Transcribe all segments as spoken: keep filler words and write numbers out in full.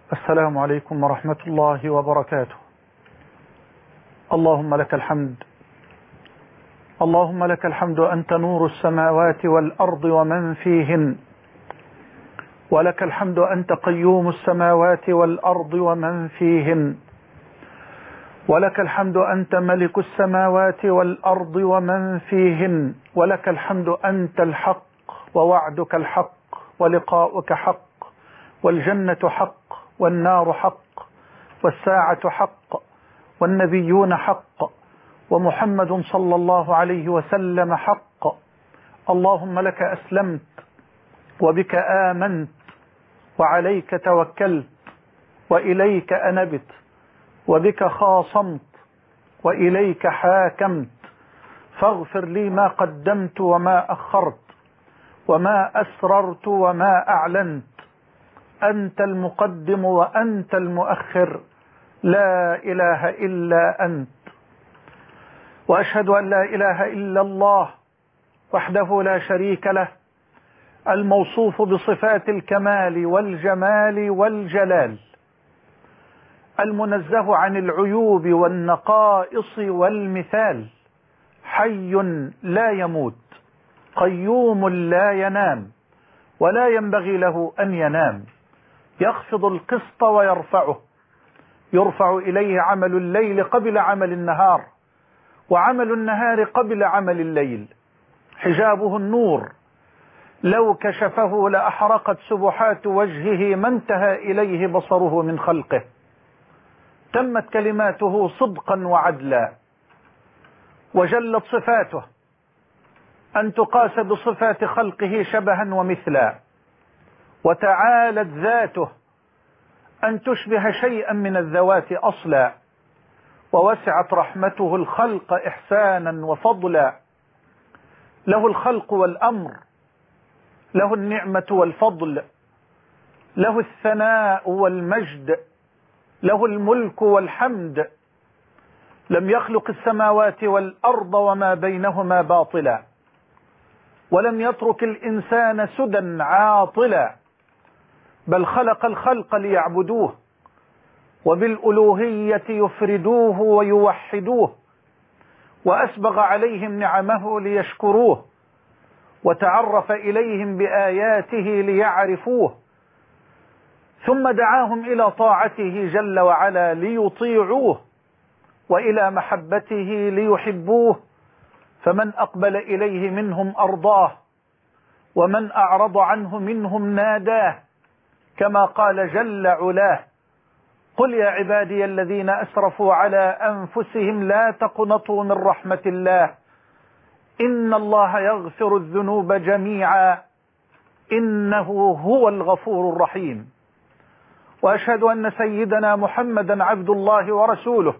السلام عليكم ورحمة الله وبركاته. اللهم لك الحمد، اللهم لك الحمد، أنت نور السماوات والأرض ومن فيهن، ولك الحمد أنت قيوم السماوات والأرض ومن فيهن، ولك الحمد أنت ملك السماوات والأرض ومن فيهن، ولك الحمد أنت الحق ووعدك الحق ولقاؤك حق والجنة حق والنار حق والساعة حق والنبيون حق ومحمد صلى الله عليه وسلم حق. اللهم لك أسلمت وبك آمنت وعليك توكلت وإليك أنبت وبك خاصمت وإليك حاكمت، فاغفر لي ما قدمت وما أخرت وما أسررت وما أعلنت، أنت المقدم وأنت المؤخر، لا إله إلا أنت. وأشهد أن لا إله إلا الله وحده لا شريك له، الموصوف بصفات الكمال والجمال والجلال، المنزه عن العيوب والنقائص والمثال، حي لا يموت، قيوم لا ينام ولا ينبغي له أن ينام، يخفض القسط ويرفعه، يرفع إليه عمل الليل قبل عمل النهار، وعمل النهار قبل عمل الليل، حجابه النور، لو كشفه لأحرقت سبحات وجهه ما انتهى إليه بصره من خلقه، تمت كلماته صدقا وعدلا، وجلت صفاته أن تقاس بصفات خلقه شبها ومثلا، وتعالت ذاته أن تشبه شيئا من الذوات أصلا، ووسعت رحمته الخلق إحسانا وفضلا، له الخلق والأمر، له النعمة والفضل، له الثناء والمجد، له الملك والحمد، لم يخلق السماوات والأرض وما بينهما باطلا، ولم يترك الإنسان سدى عاطلا، بل خلق الخلق ليعبدوه وبالألوهية يفردوه ويوحدوه، وأسبغ عليهم نعمه ليشكروه، وتعرف إليهم بآياته ليعرفوه، ثم دعاهم إلى طاعته جل وعلا ليطيعوه، وإلى محبته ليحبوه، فمن أقبل إليه منهم أرضاه، ومن أعرض عنه منهم ناداه، كما قال جل علاه: قل يا عبادي الذين أسرفوا على أنفسهم لا تقنطوا من رحمة الله إن الله يغفر الذنوب جميعا إنه هو الغفور الرحيم. وأشهد أن سيدنا محمدا عبد الله ورسوله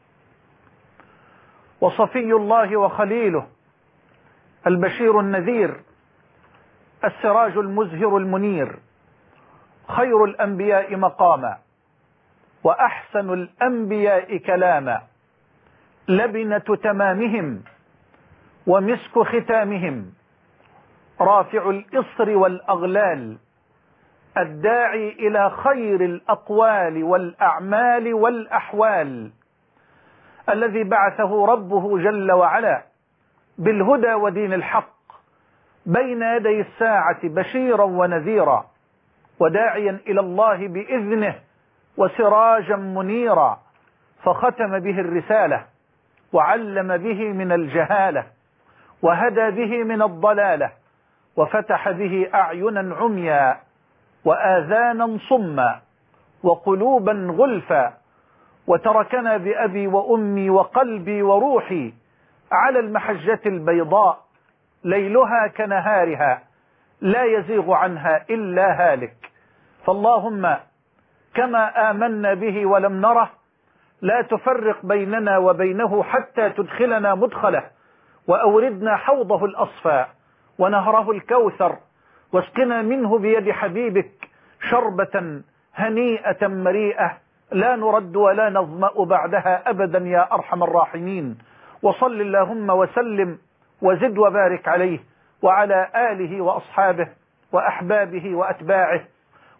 وصفي الله وخليله، البشير النذير، السراج المزهر المنير، خير الأنبياء مقاما وأحسن الأنبياء كلاما، لبنة تمامهم ومسك ختامهم، رافع الإصر والأغلال، الداعي إلى خير الأقوال والأعمال والأحوال، الذي بعثه ربه جل وعلا بالهدى ودين الحق بين يدي الساعة بشيرا ونذيرا، وداعيا إلى الله بإذنه وسراجا منيرا، فختم به الرسالة وعلم به من الجهالة وهدى به من الضلالة، وفتح به أعينا عميا وآذانا صما وقلوبا غلفا، وتركنا بأبي وأمي وقلبي وروحي على المحجة البيضاء ليلها كنهارها لا يزيغ عنها إلا هالك. فاللهم كما آمنا به ولم نره لا تفرق بيننا وبينه حتى تدخلنا مدخله، وأوردنا حوضه الأصفى ونهره الكوثر، واسقنا منه بيد حبيبك شربة هنيئة مريئة لا نرد ولا نظمأ بعدها أبدا يا أرحم الراحمين. وصل اللهم وسلم وزد وبارك عليه وعلى آله وأصحابه وأحبابه وأتباعه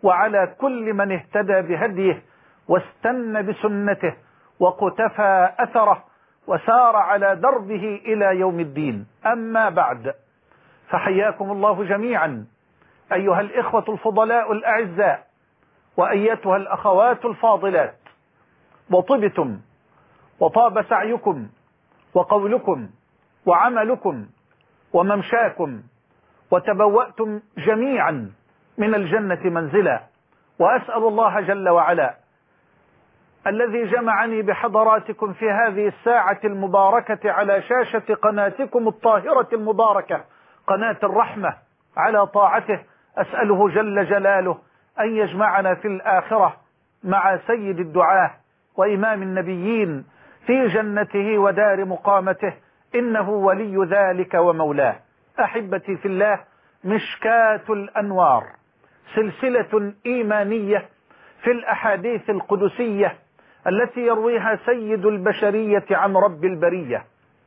وعلى كل من اهتدى بهديه واستنى بسنته وقتفى أثره وسار على دربه إلى يوم الدين. أما بعد، فحياكم الله جميعا أيها الإخوة الفضلاء الأعزاء وأيتها الأخوات الفاضلات، وطبتم وطاب سعيكم وقولكم وعملكم وممشاكم، وتبوأتم جميعا من الجنة منزلا. وأسأل الله جل وعلا الذي جمعني بحضراتكم في هذه الساعة المباركة على شاشة قناتكم الطاهرة المباركة، قناة الرحمة، على طاعته، أسأله جل جلاله أن يجمعنا في الآخرة مع سيد الدعاة وإمام النبيين في جنته ودار مقامته، إنه ولي ذلك ومولاه. أحبتي في الله، مشكاة الأنوار، سلسلة إيمانية في الأحاديث القدسية التي يرويها سيد البشرية عن رب البرية،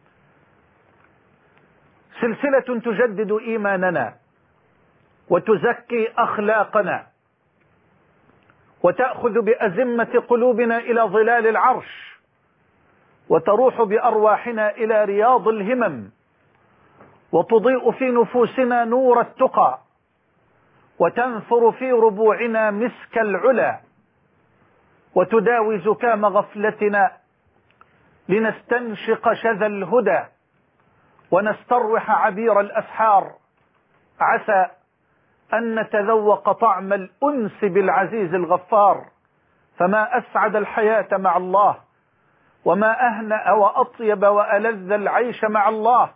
سلسلة تجدد إيماننا وتزكي أخلاقنا وتأخذ بأزمة قلوبنا إلى ظلال العرش، وتروح بأرواحنا إلى رياض الهمم، وتضيء في نفوسنا نور التقى، وتنثر في ربوعنا مسك العلا، وتداوي زكام غفلتنا لنستنشق شذا الهدى ونستروح عبير الأسحار، عسى أن نتذوق طعم الأنس بالعزيز الغفار. فما أسعد الحياة مع الله، وما أهنأ وأطيب وألذ العيش مع الله،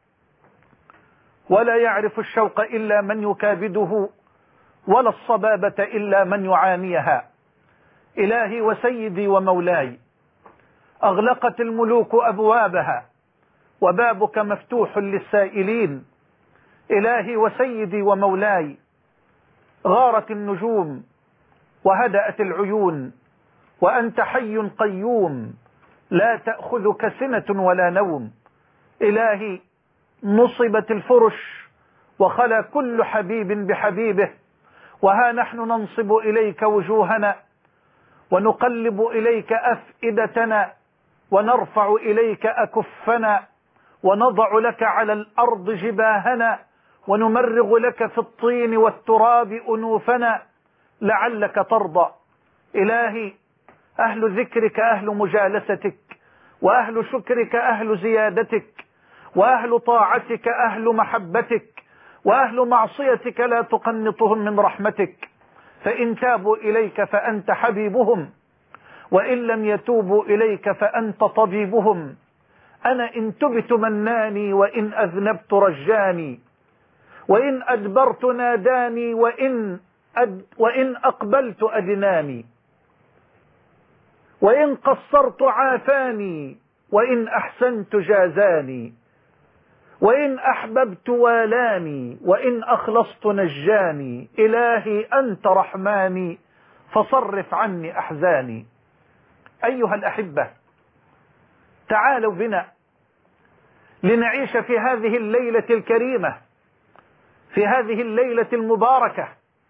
ولا يعرف الشوق إلا من يكابده، ولا الصبابة إلا من يعانيها. إلهي وسيدي ومولاي، أغلقت الملوك أبوابها وبابك مفتوح للسائلين. إلهي وسيدي ومولاي، غارت النجوم وهدأت العيون، وأنت حي قيوم لا تأخذك سنة ولا نوم. إلهي، نصبت الفرش وخلا كل حبيب بحبيبه، وها نحن ننصب إليك وجوهنا ونقلب إليك أفئدتنا ونرفع إليك أكفنا ونضع لك على الأرض جباهنا ونمرغ لك في الطين والتراب أنوفنا لعلك ترضى. إلهي، أهل ذكرك أهل مجالستك، وأهل شكرك أهل زيادتك، وأهل طاعتك أهل محبتك، وأهل معصيتك لا تقنطهم من رحمتك. فإن تابوا إليك فأنت حبيبهم، وإن لم يتوبوا إليك فأنت طبيبهم. أنا إن تبت مناني، وإن أذنبت رجاني، وإن أدبرت ناداني، وإن, أد وإن أقبلت أدناني، وإن قصرت عافاني، وإن أحسنت جازاني، وإن أحببت والاني، وإن أخلصت نجاني. إلهي أنت رحماني فصرف عني أحزاني. أيها الأحبة، تعالوا بنا لنعيش في هذه الليلة الكريمة، في هذه الليلة المباركة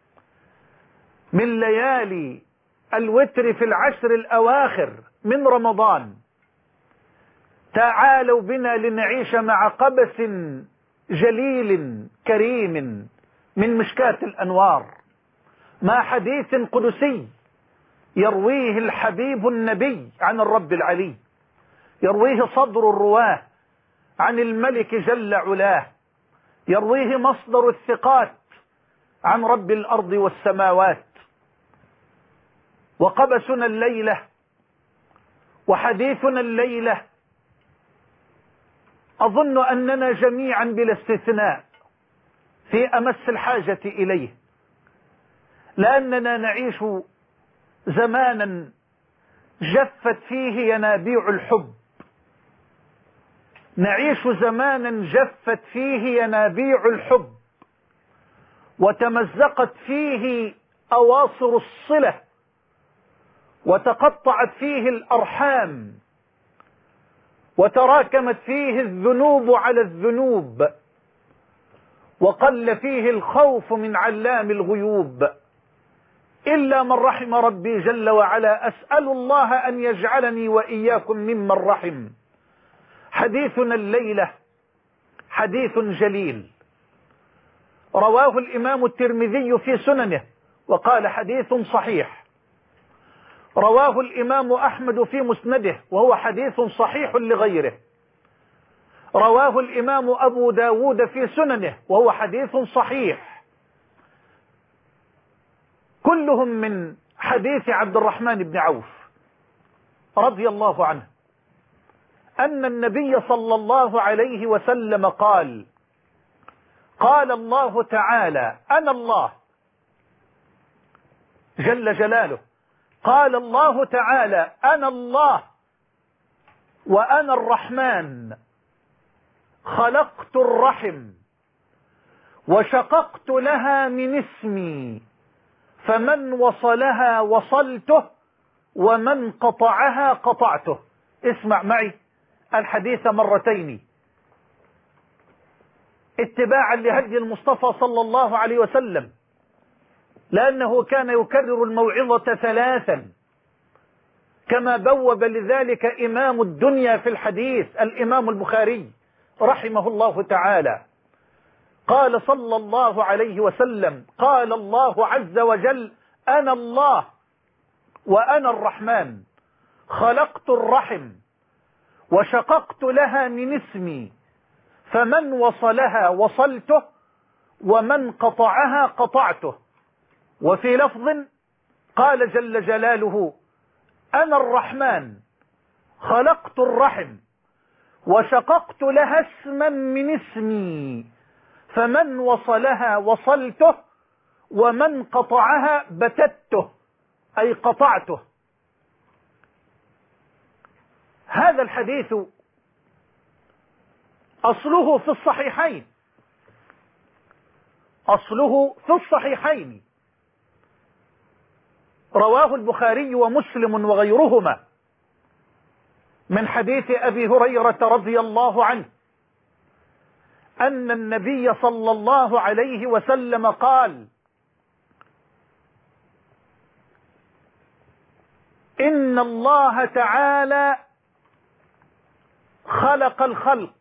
من ليالي الوتر في العشر الأواخر من رمضان. تعالوا بنا لنعيش مع قبس جليل كريم من مشكاة الأنوار، مع حديث قدسي يرويه الحبيب النبي عن الرب العلي، يرويه صدر الرواه عن الملك جل علاه، يرويه مصدر الثقات عن رب الأرض والسماوات. وقبسنا الليلة وحديثنا الليلة أظن أننا جميعا بلا استثناء في أمس الحاجة إليه، لأننا نعيش زمانا جفت فيه ينابيع الحب، نعيش زمانا جفت فيه ينابيع الحب، وتمزقت فيه أواصر الصلة، وتقطعت فيه الأرحام، وتراكمت فيه الذنوب على الذنوب، وقل فيه الخوف من علام الغيوب. إلا من رحم ربي جل وعلا. أسأل الله أن يجعلني وإياكم ممن رحم. حديثنا الليلة حديث جليل، رواه الإمام الترمذي في سننه وقال حديث صحيح، رواه الإمام أحمد في مسنده وهو حديث صحيح لغيره، رواه الإمام أبو داود في سننه وهو حديث صحيح، كلهم من حديث عبد الرحمن بن عوف رضي الله عنه أن النبي صلى الله عليه وسلم قال: قال الله تعالى: أنا الله جل جلاله، قال الله تعالى: أنا الله وأنا الرحمن، خلقت الرحم وشققت لها من اسمي، فمن وصلها وصلته ومن قطعها قطعته. اسمع معي الحديث مرتين اتباعا لهدي المصطفى صلى الله عليه وسلم، لأنه كان يكرر الموعظة ثلاثا كما بوب لذلك إمام الدنيا في الحديث الإمام البخاري رحمه الله تعالى. قال صلى الله عليه وسلم: قال الله عز وجل: أنا الله وأنا الرحمن، خلقت الرحم وشققت لها من اسمي، فمن وصلها وصلته ومن قطعها قطعته. وفي لفظ قال جل جلاله: أنا الرحمن، خلقت الرحم وشققت لها اسما من اسمي، فمن وصلها وصلته ومن قطعها بتته، أي قطعته. هذا الحديث أصله في الصحيحين، أصله في الصحيحين، رواه البخاري ومسلم وغيرهما من حديث أبي هريرة رضي الله عنه أن النبي صلى الله عليه وسلم قال: إن الله تعالى خلق الخلق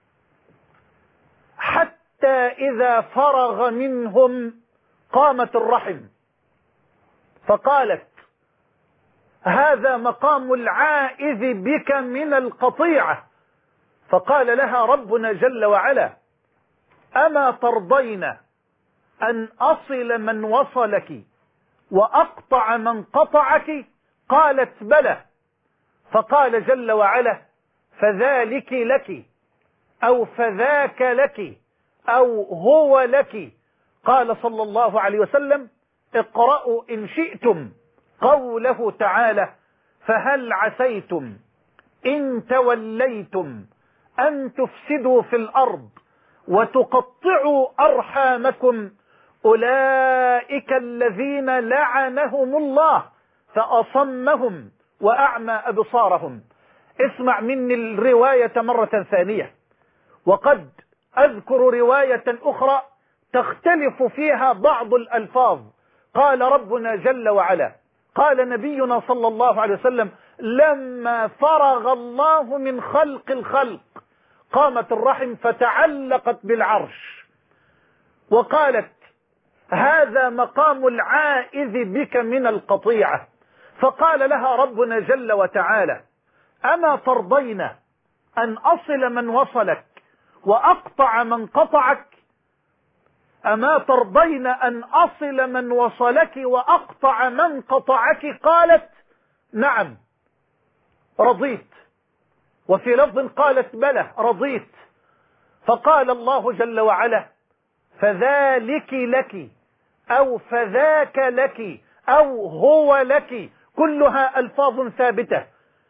حتى إذا فرغ منهم قامت الرحم، فقالت: هذا مقام العائذ بك من القطيعة. فقال لها ربنا جل وعلا: أما ترضين أن أصل من وصلك وأقطع من قطعك؟ قالت: بلى. فقال جل وعلا: فذلك لك، أو فذاك لك، أو هو لك. قال صلى الله عليه وسلم: اقرأوا إن شئتم قوله تعالى: فهل عسيتم إن توليتم أن تفسدوا في الأرض وتقطعوا أرحامكم، أولئك الذين لعنهم الله فأصمهم وأعمى أبصارهم. اسمع مني الرواية مرة ثانية، وقد أذكر رواية أخرى تختلف فيها بعض الألفاظ. قال ربنا جل وعلا، قال نبينا صلى الله عليه وسلم: لما فرغ الله من خلق الخلق قامت الرحم فتعلقت بالعرش، وقالت: هذا مقام العائذ بك من القطيعة. فقال لها ربنا جل وتعالى: أما ترضين أن أصل من وصلك وأقطع من قطعك؟ أما ترضين أن أصل من وصلك وأقطع من قطعك؟ قالت: نعم رضيت. وفي لفظ قالت: بلى رضيت. فقال الله جل وعلا: فذلك لك، أو فذاك لك، أو هو لك، كلها ألفاظ ثابتة.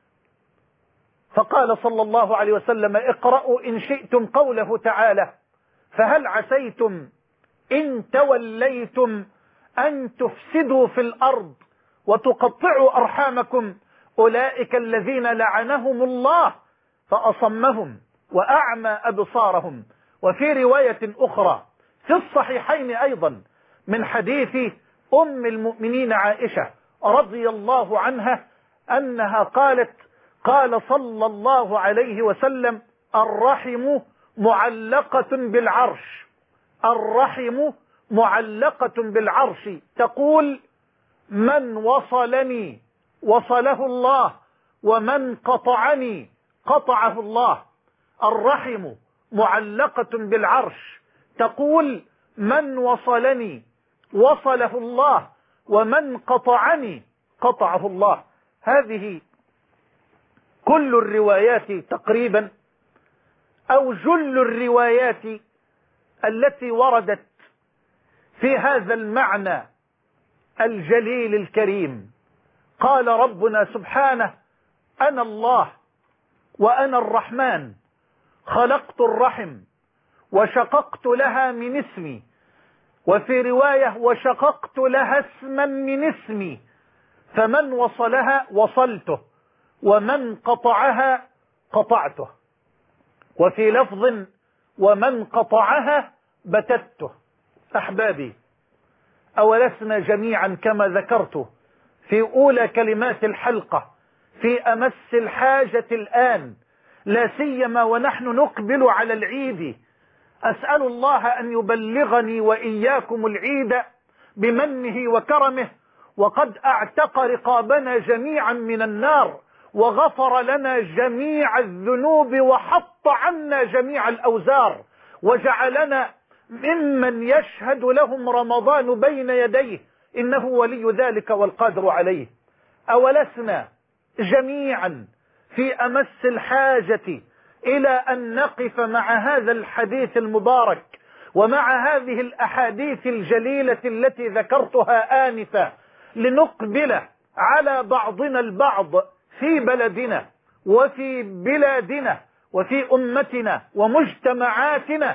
فقال صلى الله عليه وسلم: اقرأوا إن شئتم قوله تعالى: فهل عسيتم إن توليتم أن تفسدوا في الأرض وتقطعوا أرحامكم، أولئك الذين لعنهم الله فأصمهم وأعمى أبصارهم. وفي رواية أخرى في الصحيحين أيضا من حديث أم المؤمنين عائشة رضي الله عنها أنها قالت: قال صلى الله عليه وسلم: الرحم معلقة بالعرش، الرحم معلقة بالعرش، تقول: من وصلني وصله الله، ومن قطعني قطعه الله. الرحم معلقة بالعرش، تقول: من وصلني وصله الله، ومن قطعني قطعه الله. هذه كل الروايات تقريبا، أو جل الروايات التي وردت في هذا المعنى الجليل الكريم. قال ربنا سبحانه: أنا الله وأنا الرحمن، خلقت الرحم وشققت لها من اسمي، وفي رواية: وشققت لها اسما من اسمي، فمن وصلها وصلته، ومن قطعها قطعته، وفي لفظ: ومن قطعها بتته. أحبابي، أولسنا جميعا كما ذكرت في أولى كلمات الحلقة في أمس الحاجة الآن، لا سيما ونحن نقبل على العيد. أسأل الله أن يبلغني وإياكم العيد بمنه وكرمه، وقد أعتق رقابنا جميعا من النار، وغفر لنا جميع الذنوب، وحط عنا جميع الأوزار، وجعلنا ممن يشهد لهم رمضان بين يديه، إنه ولي ذلك والقادر عليه. أولسنا جميعا في أمس الحاجة إلى أن نقف مع هذا الحديث المبارك ومع هذه الأحاديث الجليلة التي ذكرتها آنفا، لنقبل على بعضنا البعض في بلدنا وفي بلادنا وفي أمتنا ومجتمعاتنا،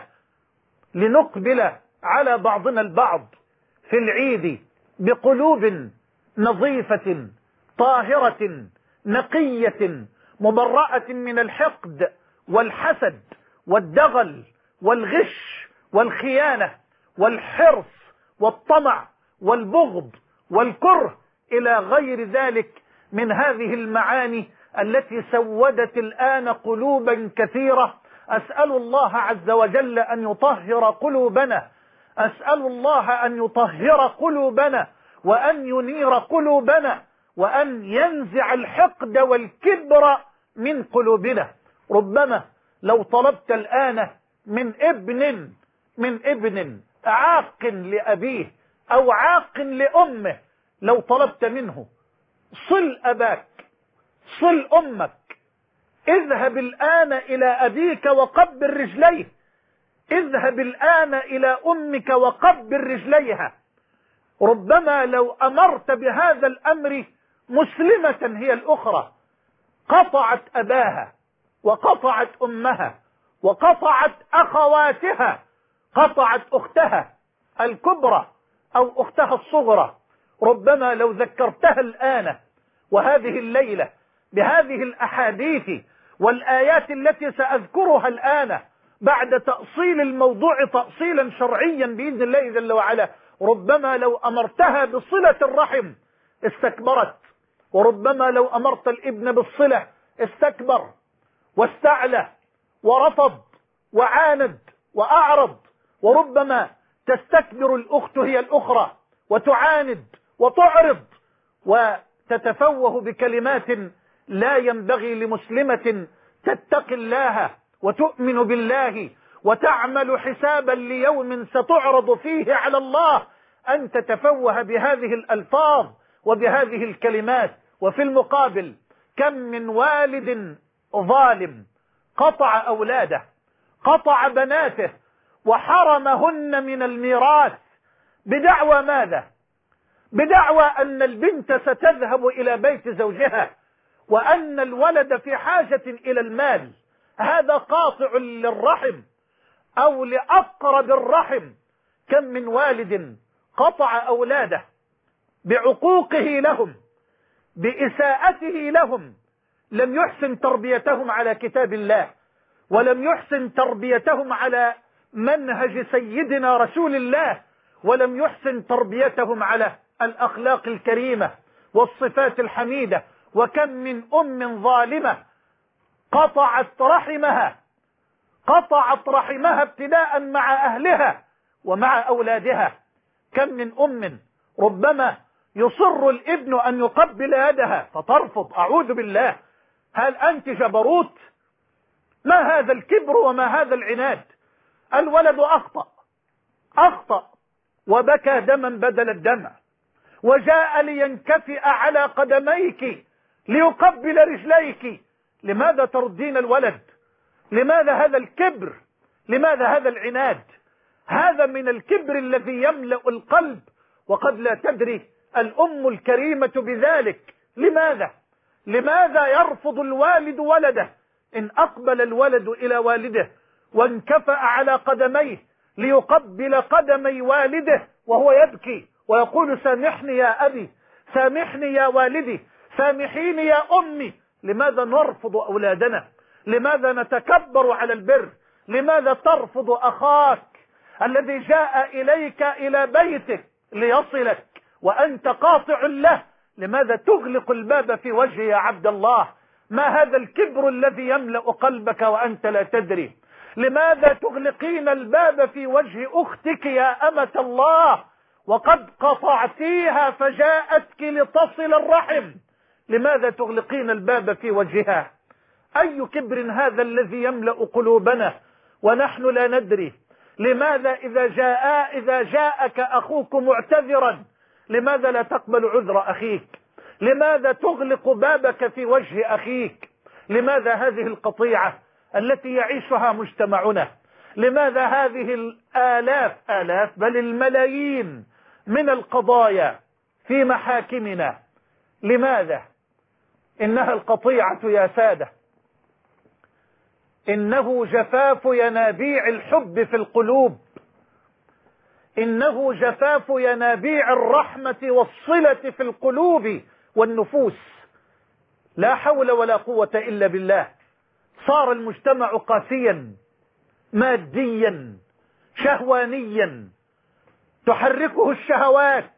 لنقبل على بعضنا البعض في العيد بقلوب نظيفة طاهرة نقية مبرأة من الحقد والحسد والدغل والغش والخيانة والحرص والطمع والبغض والكره إلى غير ذلك من هذه المعاني التي سودت الآن قلوبا كثيرة. أسأل الله عز وجل أن يطهر قلوبنا، أسأل الله أن يطهر قلوبنا وأن ينير قلوبنا وأن ينزع الحقد والكبر من قلوبنا. ربما لو طلبت الآن من ابن من ابن عاق لأبيه أو عاق لأمه، لو طلبت منه: صل أباك، صل أمك، اذهب الآن إلى أبيك وقبل رجليه، اذهب الآن إلى أمك وقبل رجليها، ربما لو أمرت بهذا الأمر مسلمة هي الأخرى قطعت أباها وقطعت أمها وقطعت أخواتها، قطعت أختها الكبرى أو أختها الصغرى. ربما لو ذكرتها الآن وهذه الليلة بهذه الأحاديث والآيات التي سأذكرها الآن بعد تأصيل الموضوع تأصيلا شرعيا بإذن الله جل وعلا، ربما لو أمرتها بصلة الرحم استكبرت، وربما لو أمرت الابن بالصلة استكبر واستعلى ورفض وعاند وأعرض، وربما تستكبر الأخت هي الأخرى وتعاند وتعرض وتتفوه بكلمات لا ينبغي لمسلمة تتقي الله وتؤمن بالله وتعمل حسابا ليوم ستعرض فيه على الله أن تتفوه بهذه الألفاظ وبهذه الكلمات. وفي المقابل كم من والد ظالم قطع أولاده، قطع بناته وحرمهن من الميراث بدعوى ماذا؟ بدعوى أن البنت ستذهب إلى بيت زوجها وأن الولد في حاجة إلى المال. هذا قاطع للرحم أو لأقرب الرحم. كم من والد قطع أولاده بعقوقه لهم، بإساءته لهم، لم يحسن تربيتهم على كتاب الله، ولم يحسن تربيتهم على منهج سيدنا رسول الله، ولم يحسن تربيتهم على الأخلاق الكريمة والصفات الحميدة. وكم من أم ظالمة قطعت رحمها قطعت رحمها ابتداء مع أهلها ومع أولادها. كم من أم ربما يصر الابن أن يقبل يدها فترفض. أعوذ بالله، هل أنت جبروت؟ ما هذا الكبر وما هذا العناد؟ الولد أخطأ أخطأ وبكى دما بدل الدمع، وجاء لينكفئ على قدميك ليقبل رجليك. لماذا تردين الولد؟ لماذا هذا الكبر؟ لماذا هذا العناد؟ هذا من الكبر الذي يملأ القلب، وقد لا تدري الأم الكريمة بذلك. لماذا؟ لماذا يرفض الوالد ولده؟ إن أقبل الولد إلى والده وانكفأ على قدميه ليقبل قدمي والده وهو يبكي ويقول سامحني يا أبي، سامحني يا والدي، سامحيني يا أمي، لماذا نرفض أولادنا؟ لماذا نتكبر على البر؟ لماذا ترفض أخاك الذي جاء إليك إلى بيتك ليصلك وأنت قاطع له؟ لماذا تغلق الباب في وجهه يا عبد الله؟ ما هذا الكبر الذي يملأ قلبك وأنت لا تدري؟ لماذا تغلقين الباب في وجه أختك يا أمة الله وقد قطعتيها فجاءتك لتصل الرحم؟ لماذا تغلقين الباب في وجهها؟ أي كبر هذا الذي يملأ قلوبنا ونحن لا ندري؟ لماذا إذا جاء إذا جاءك أخوك معتذرا لماذا لا تقبل عذر أخيك؟ لماذا تغلق بابك في وجه أخيك؟ لماذا هذه القطيعة التي يعيشها مجتمعنا؟ لماذا هذه الآلاف آلاف بل الملايين من القضايا في محاكمنا؟ لماذا؟ إنها القطيعة يا سادة، إنه جفاف ينابيع الحب في القلوب، إنه جفاف ينابيع الرحمة والصلة في القلوب والنفوس. لا حول ولا قوة إلا بالله. صار المجتمع قاسيا ماديا شهوانيا تحركه الشهوات.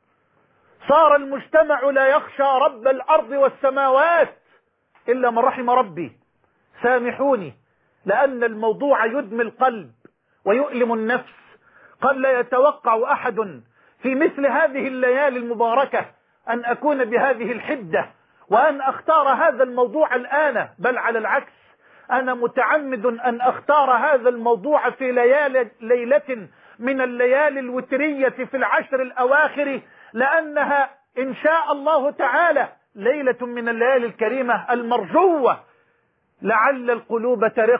صار المجتمع لا يخشى رب الأرض والسماوات إلا من رحم ربي. سامحوني، لأن الموضوع يدمي القلب ويؤلم النفس. قد لا يتوقع أحد في مثل هذه الليالي المباركة أن أكون بهذه الحدة وأن أختار هذا الموضوع الآن، بل على العكس، أنا متعمد أن أختار هذا الموضوع في ليالي ليلة من الليالي الوترية في العشر الأواخر، لأنها إن شاء الله تعالى ليلة من الليالي الكريمة المرجوة. لعل القلوب ترق،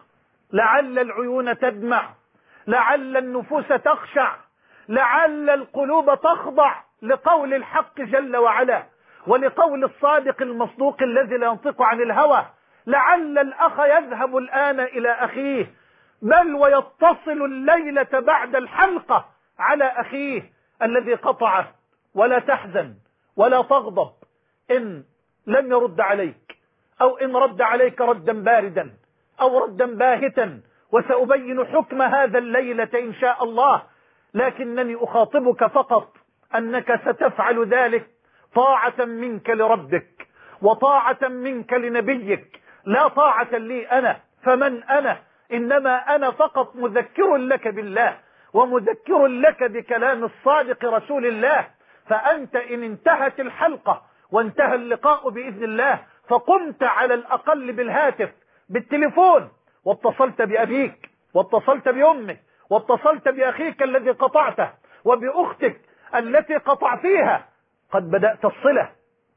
لعل العيون تدمع، لعل النفوس تخشع، لعل القلوب تخضع لقول الحق جل وعلا ولقول الصادق المصدوق الذي لا ينطق عن الهوى. لعل الأخ يذهب الآن إلى أخيه، بل ويتصل الليلة بعد الحلقة على أخيه الذي قطعه. ولا تحزن ولا تغضب إن لم يرد عليك، أو إن رد عليك ردا باردا أو ردا باهتا، وسأبين حكم هذا الليلة إن شاء الله. لكنني أخاطبك فقط أنك ستفعل ذلك طاعة منك لربك وطاعة منك لنبيك، لا طاعة لي أنا. فمن أنا؟ إنما أنا فقط مذكر لك بالله ومذكر لك بكلام الصادق رسول الله. فأنت إن انتهت الحلقة وانتهى اللقاء بإذن الله فقمت على الأقل بالهاتف بالتليفون واتصلت بأبيك واتصلت بأمك واتصلت بأخيك الذي قطعته وبأختك التي قطعتيها، قد بدأت الصلة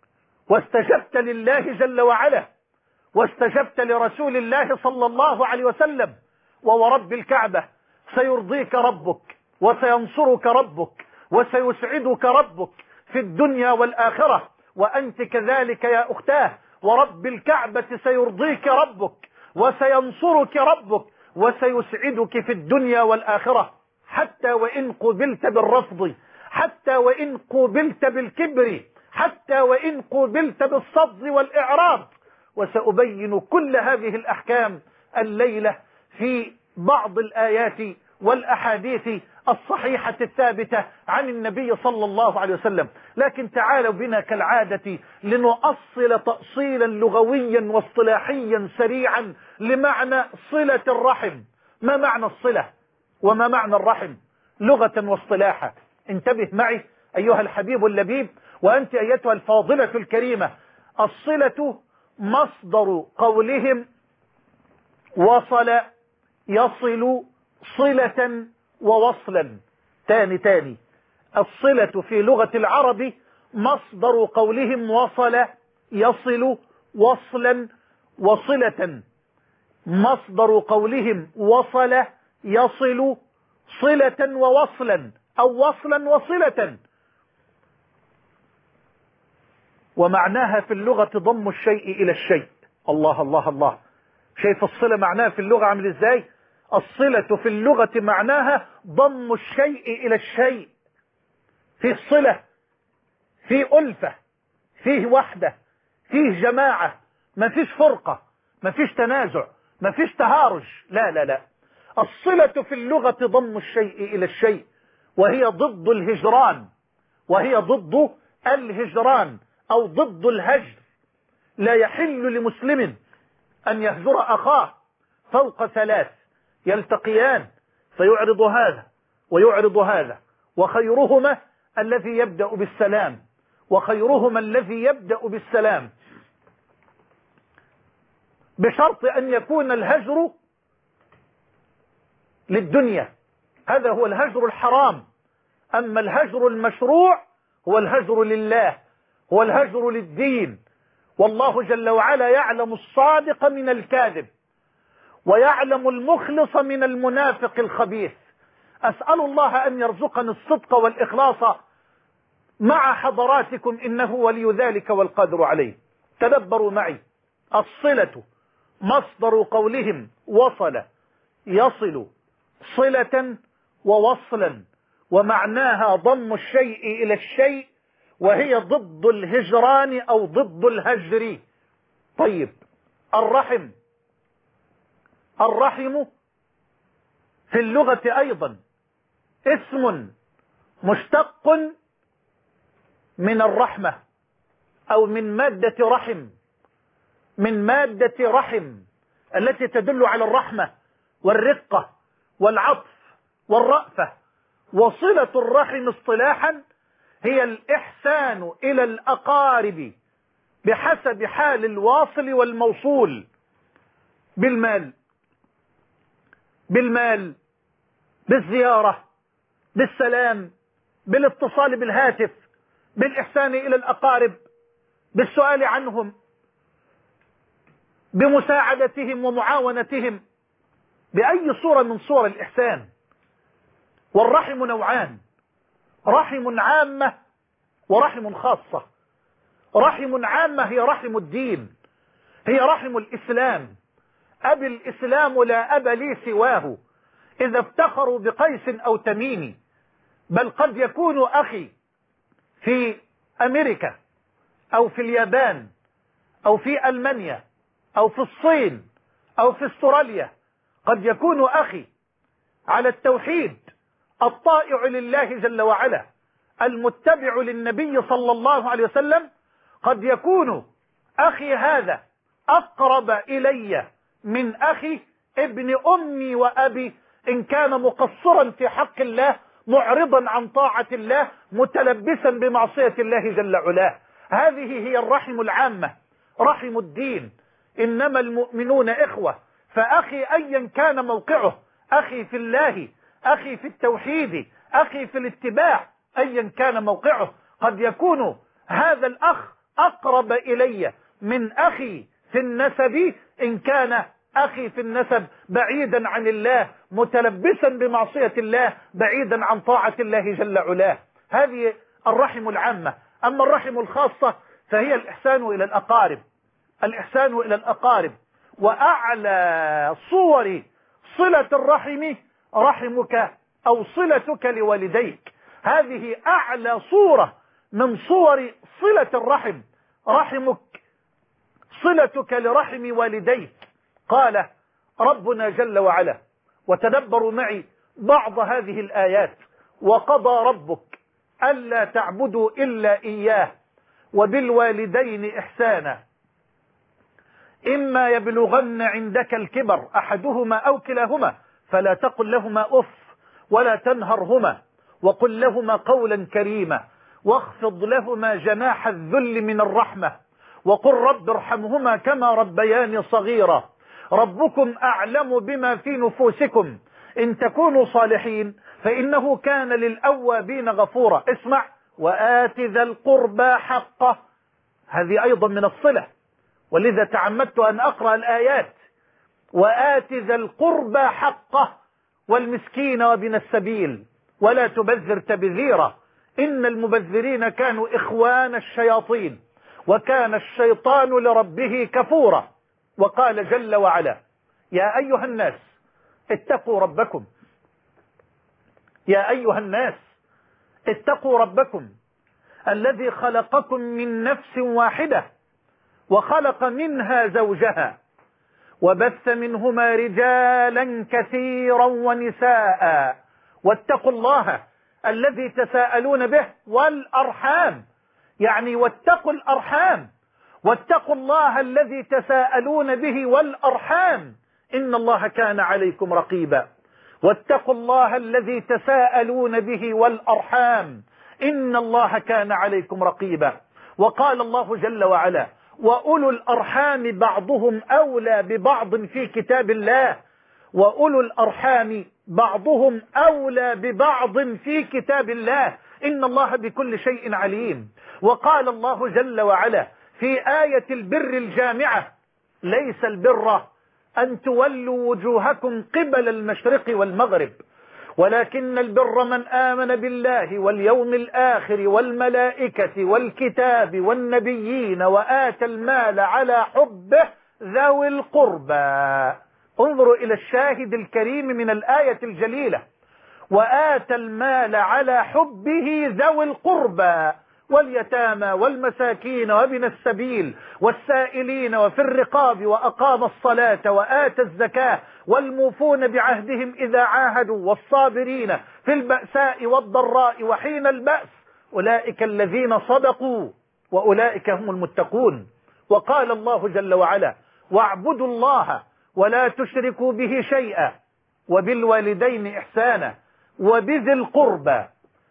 واستجبت لله جل وعلا واستجبت لرسول الله صلى الله عليه وسلم. وورب الكعبة سيرضيك ربك وسينصرك ربك وسيسعدك ربك في الدنيا والآخرة، وأنت كذلك يا أختاه. ورب الكعبة سيرضيك ربك وسينصرك ربك وسيسعدك في الدنيا والآخرة، حتى وإن قبلت بالرفض، حتى وإن قبلت بالكبر، حتى وإن قبلت بالصد والإعراض. وسأبين كل هذه الأحكام الليلة في بعض الآيات والأحاديث الصحيحة الثابتة عن النبي صلى الله عليه وسلم. لكن تعالوا بنا كالعادة لنؤصل تأصيلا لغويا واصطلاحيا سريعا لمعنى صلة الرحم. ما معنى الصلة وما معنى الرحم لغة واصطلاحا؟ انتبه معي أيها الحبيب اللبيب، وأنت أيتها الفاضلة الكريمة. الصلة مصدر قولهم وصل يصل صلة ووصلا. تاني تاني الصلة في لغة العرب مصدر قولهم وصل يصل وصلا وصلة. مصدر قولهم وصل يصل صلة ووصلا أو وصلا وصلة. ومعناها في اللغة ضم الشيء إلى الشيء. الله الله الله، شايف الصلة معناها في اللغة عامل ازاي؟ الصلة في اللغة معناها ضم الشيء إلى الشيء. فيه صلة، فيه ألفة، فيه وحدة، فيه جماعة، ما فيش فرقة، ما فيش تنازع، ما فيش تهارج. لا لا لا، الصلة في اللغة ضم الشيء إلى الشيء، وهي ضد الهجران، وهي ضد الهجران أو ضد الهجر. لا يحل لمسلم أن يهجر أخاه فوق ثلاث، يلتقيان فيعرض هذا ويعرض هذا، وخيرهما الذي يبدأ بالسلام، وخيرهما الذي يبدأ بالسلام، بشرط أن يكون الهجر للدنيا، هذا هو الهجر الحرام. أما الهجر المشروع هو الهجر لله، هو الهجر للدين. والله جل وعلا يعلم الصادق من الكاذب، ويعلم المخلص من المنافق الخبيث. أسأل الله أن يرزقني الصدق والإخلاص مع حضراتكم، إنه ولي ذلك والقادر عليه. تدبروا معي. الصلة مصدر قولهم وصل يصل صلة ووصلا، ومعناها ضم الشيء إلى الشيء، وهي ضد الهجران أو ضد الهجر. طيب، الرحم الرحم في اللغة أيضا اسم مشتق من الرحمة أو من مادة رحم، من مادة رحم التي تدل على الرحمة والرقة والعطف والرأفة. وصلة الرحم اصطلاحا هي الإحسان إلى الأقارب بحسب حال الواصل والموصول، بالمال بالمال بالزيارة، بالسلام، بالاتصال بالهاتف، بالإحسان إلى الأقارب، بالسؤال عنهم، بمساعدتهم ومعاونتهم، بأي صورة من صور الإحسان. والرحم نوعان: رحم عامة ورحم خاصة. رحم عامة هي رحم الدين، هي رحم الإسلام. أبي الإسلام لا أب لي سواه، إذا افتخروا بقيس أو تميم. بل قد يكون أخي في أمريكا أو في اليابان أو في ألمانيا أو في الصين أو في استراليا، قد يكون أخي على التوحيد الطائع لله جل وعلا المتبع للنبي صلى الله عليه وسلم. قد يكون أخي هذا أقرب إلي من أخي ابن أمي وأبي، إن كان مقصرا في حق الله، معرضا عن طاعة الله، متلبسا بمعصية الله جل وعلا. هذه هي الرحم العامة، رحم الدين. إنما المؤمنون إخوة، فأخي أيا كان موقعه، أخي في الله، أخي في التوحيد، أخي في الاتباع، أيا كان موقعه، قد يكون هذا الأخ أقرب إلي من أخي في النسب، إن كان أخي في النسب بعيدا عن الله، متلبسا بمعصية الله، بعيدا عن طاعة الله جل وعلا. هذه الرحم العامة. أما الرحم الخاصة فهي الإحسان إلى الأقارب، الإحسان إلى الأقارب. وأعلى صور صلة الرحم رحمك أو صلتك لوالديك. هذه أعلى صورة من صور صلة الرحم، رحمك، صلتك لرحم والديك. قال ربنا جل وعلا، وتدبروا معي بعض هذه الآيات: وقضى ربك ألا تعبدوا إلا إياه وبالوالدين إحسانا إما يبلغن عندك الكبر أحدهما أو كلاهما فلا تقل لهما أف ولا تنهرهما وقل لهما قولا كريما واخفض لهما جناح الذل من الرحمة وقل رب ارحمهما كما ربياني صغيرا ربكم أعلم بما في نفوسكم إن تكونوا صالحين فإنه كان للأوابين غفورا. اسمع: وآت ذا القربى حقه. هذه أيضا من الصلة، ولذا تعمدت أن أقرأ الآيات: وآت ذا القربى حقه والمسكين وابن السبيل ولا تبذر تبذيرا إن المبذرين كانوا إخوان الشياطين وكان الشيطان لربه كفورا. وقال جل وعلا: يا أيها الناس اتقوا ربكم يا أيها الناس اتقوا ربكم الذي خلقكم من نفس واحدة وخلق منها زوجها وبث منهما رجالا كثيرا ونساء واتقوا الله الذي تساءلون به والأرحام، يعني واتقوا الأرحام واتقوا الله الذي تساءلون به والأرحام إن الله كان عليكم رقيبا. واتقوا الله الذي تساءلون به والأرحام إن الله كان عليكم رقيبا. وقال الله جل وعلا: وأولو الأرحام بعضهم أولى ببعض في كتاب الله وأولو الأرحام بعضهم أولى ببعض في كتاب الله إن الله بكل شيء عليم. وقال الله جل وعلا في آية البر الجامعة: ليس البر أن تولوا وجوهكم قبل المشرق والمغرب ولكن البر من آمن بالله واليوم الآخر والملائكة والكتاب والنبيين وآتى المال على حبه ذوي القربى. انظروا إلى الشاهد الكريم من الآية الجليلة: وآتى المال على حبه ذوي القربى واليتامى والمساكين وابن السبيل والسائلين وفي الرقاب وأقام الصلاة وآتى الزكاة والموفون بعهدهم إذا عاهدوا والصابرين في البأساء والضراء وحين البأس أولئك الذين صدقوا وأولئك هم المتقون. وقال الله جل وعلا: واعبدوا الله ولا تشركوا به شيئا وبالوالدين إحسانا وبذي القربى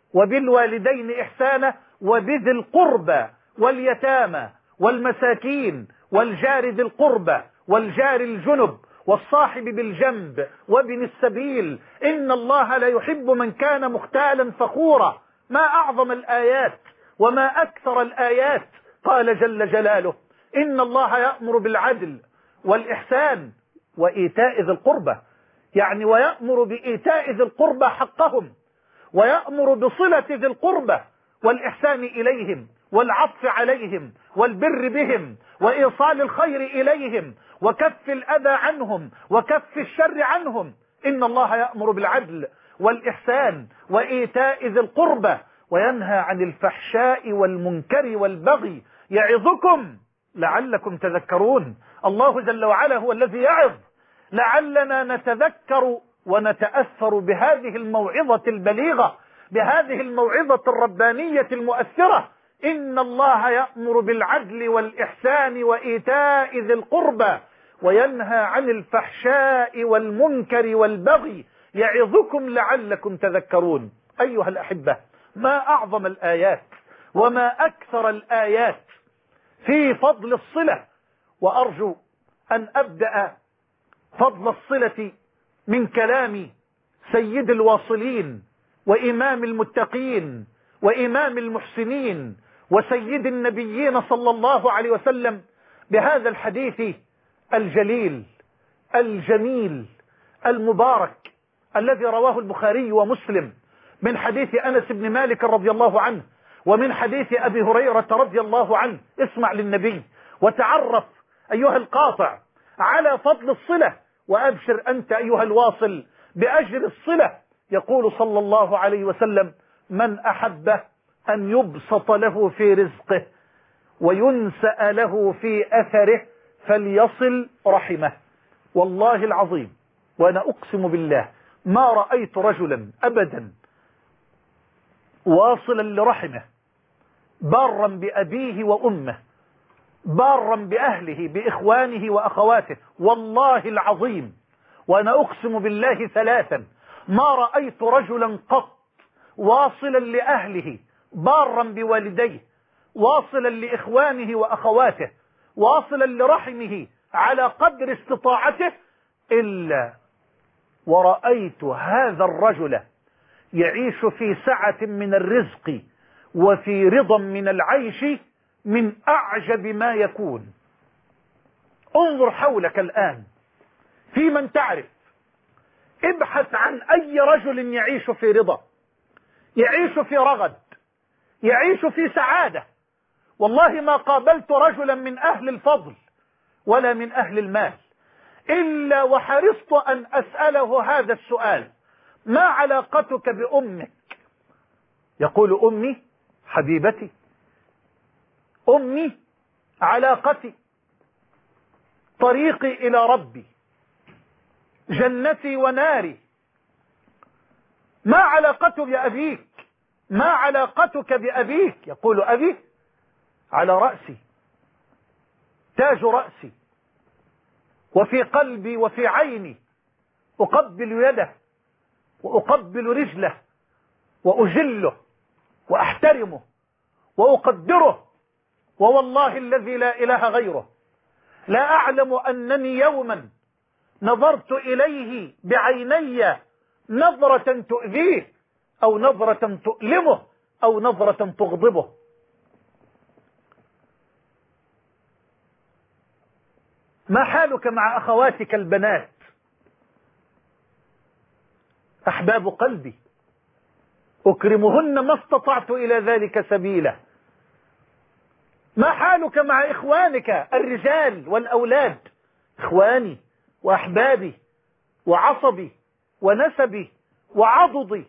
وبالوالدين إحسانا وبذي القربى واليتامى والمساكين والجار ذي القربى والجار الجنب والصاحب بالجنب وابن السبيل إن الله لا يحب من كان مختالا فخورا. ما أعظم الآيات وما أكثر الآيات. قال جل جلاله: إن الله يأمر بالعدل والإحسان وإيتاء ذي القربى، يعني ويأمر بإيتاء ذي القربى حقهم ويأمر بصلة ذي القربى والإحسان إليهم والعطف عليهم والبر بهم وإيصال الخير إليهم وكف الأذى عنهم وكف الشر عنهم. إن الله يأمر بالعدل والإحسان وإيتاء ذي القربى وينهى عن الفحشاء والمنكر والبغي يعظكم لعلكم تذكرون. الله جل وعلا هو الذي يعظ لعلنا نتذكر ونتأثر بهذه الموعظة البليغة، بهذه الموعظة الربانية المؤثرة. إن الله يأمر بالعدل والإحسان وإيتاء ذي القربى وينهى عن الفحشاء والمنكر والبغي يعظكم لعلكم تذكرون. أيها الأحبة، ما أعظم الآيات وما أكثر الآيات في فضل الصلة. وأرجو أن أبدأ فضل الصلة من كلام سيد الواصلين وإمام المتقين وإمام المحسنين وسيد النبيين صلى الله عليه وسلم بهذا الحديث الجليل الجميل المبارك الذي رواه البخاري ومسلم من حديث أنس بن مالك رضي الله عنه ومن حديث أبي هريرة رضي الله عنه. اسمع للنبي وتعرف أيها القاطع على فضل الصلة، وأبشر أنت أيها الواصل بأجر الصلة. يقول صلى الله عليه وسلم: من أحب أن يبسط له في رزقه وينسأ له في أثره فليصل رحمه. والله العظيم وأنا أقسم بالله ما رأيت رجلا أبدا واصلا لرحمه، بارا بأبيه وأمه، بارا بأهله بإخوانه وأخواته، والله العظيم وأنا أقسم بالله ثلاثا ما رأيت رجلا قط واصلا لأهله، بارا بوالديه، واصلا لإخوانه وأخواته، واصلا لرحمه على قدر استطاعته، إلا ورأيت هذا الرجل يعيش في سعة من الرزق وفي رضا من العيش من أعجب ما يكون. انظر حولك الآن في من تعرف، ابحث عن أي رجل يعيش في رضا، يعيش في رغد، يعيش في سعادة. والله ما قابلت رجلا من أهل الفضل ولا من أهل المال إلا وحرصت أن أسأله هذا السؤال: ما علاقتك بأمك؟ يقول: أمي حبيبتي، أمي علاقتي، طريقي إلى ربي، جنتي وناري. ما علاقتك بأبيك؟ ما علاقتك بأبيك؟ يقول: أبي على رأسي، تاج رأسي، وفي قلبي وفي عيني، أقبل يده وأقبل رجله وأجله وأحترمه وأقدره، ووالله الذي لا إله غيره لا أعلم أنني يوما نظرت إليه بعيني نظرة تؤذيه أو نظرة تؤلمه أو نظرة تغضبه. ما حالك مع أخواتك البنات؟ أحباب قلبي، أكرمهن ما استطعت إلى ذلك سبيلا. ما حالك مع إخوانك الرجال والأولاد؟ إخواني وأحبابي وعصبي ونسبي وعضدي،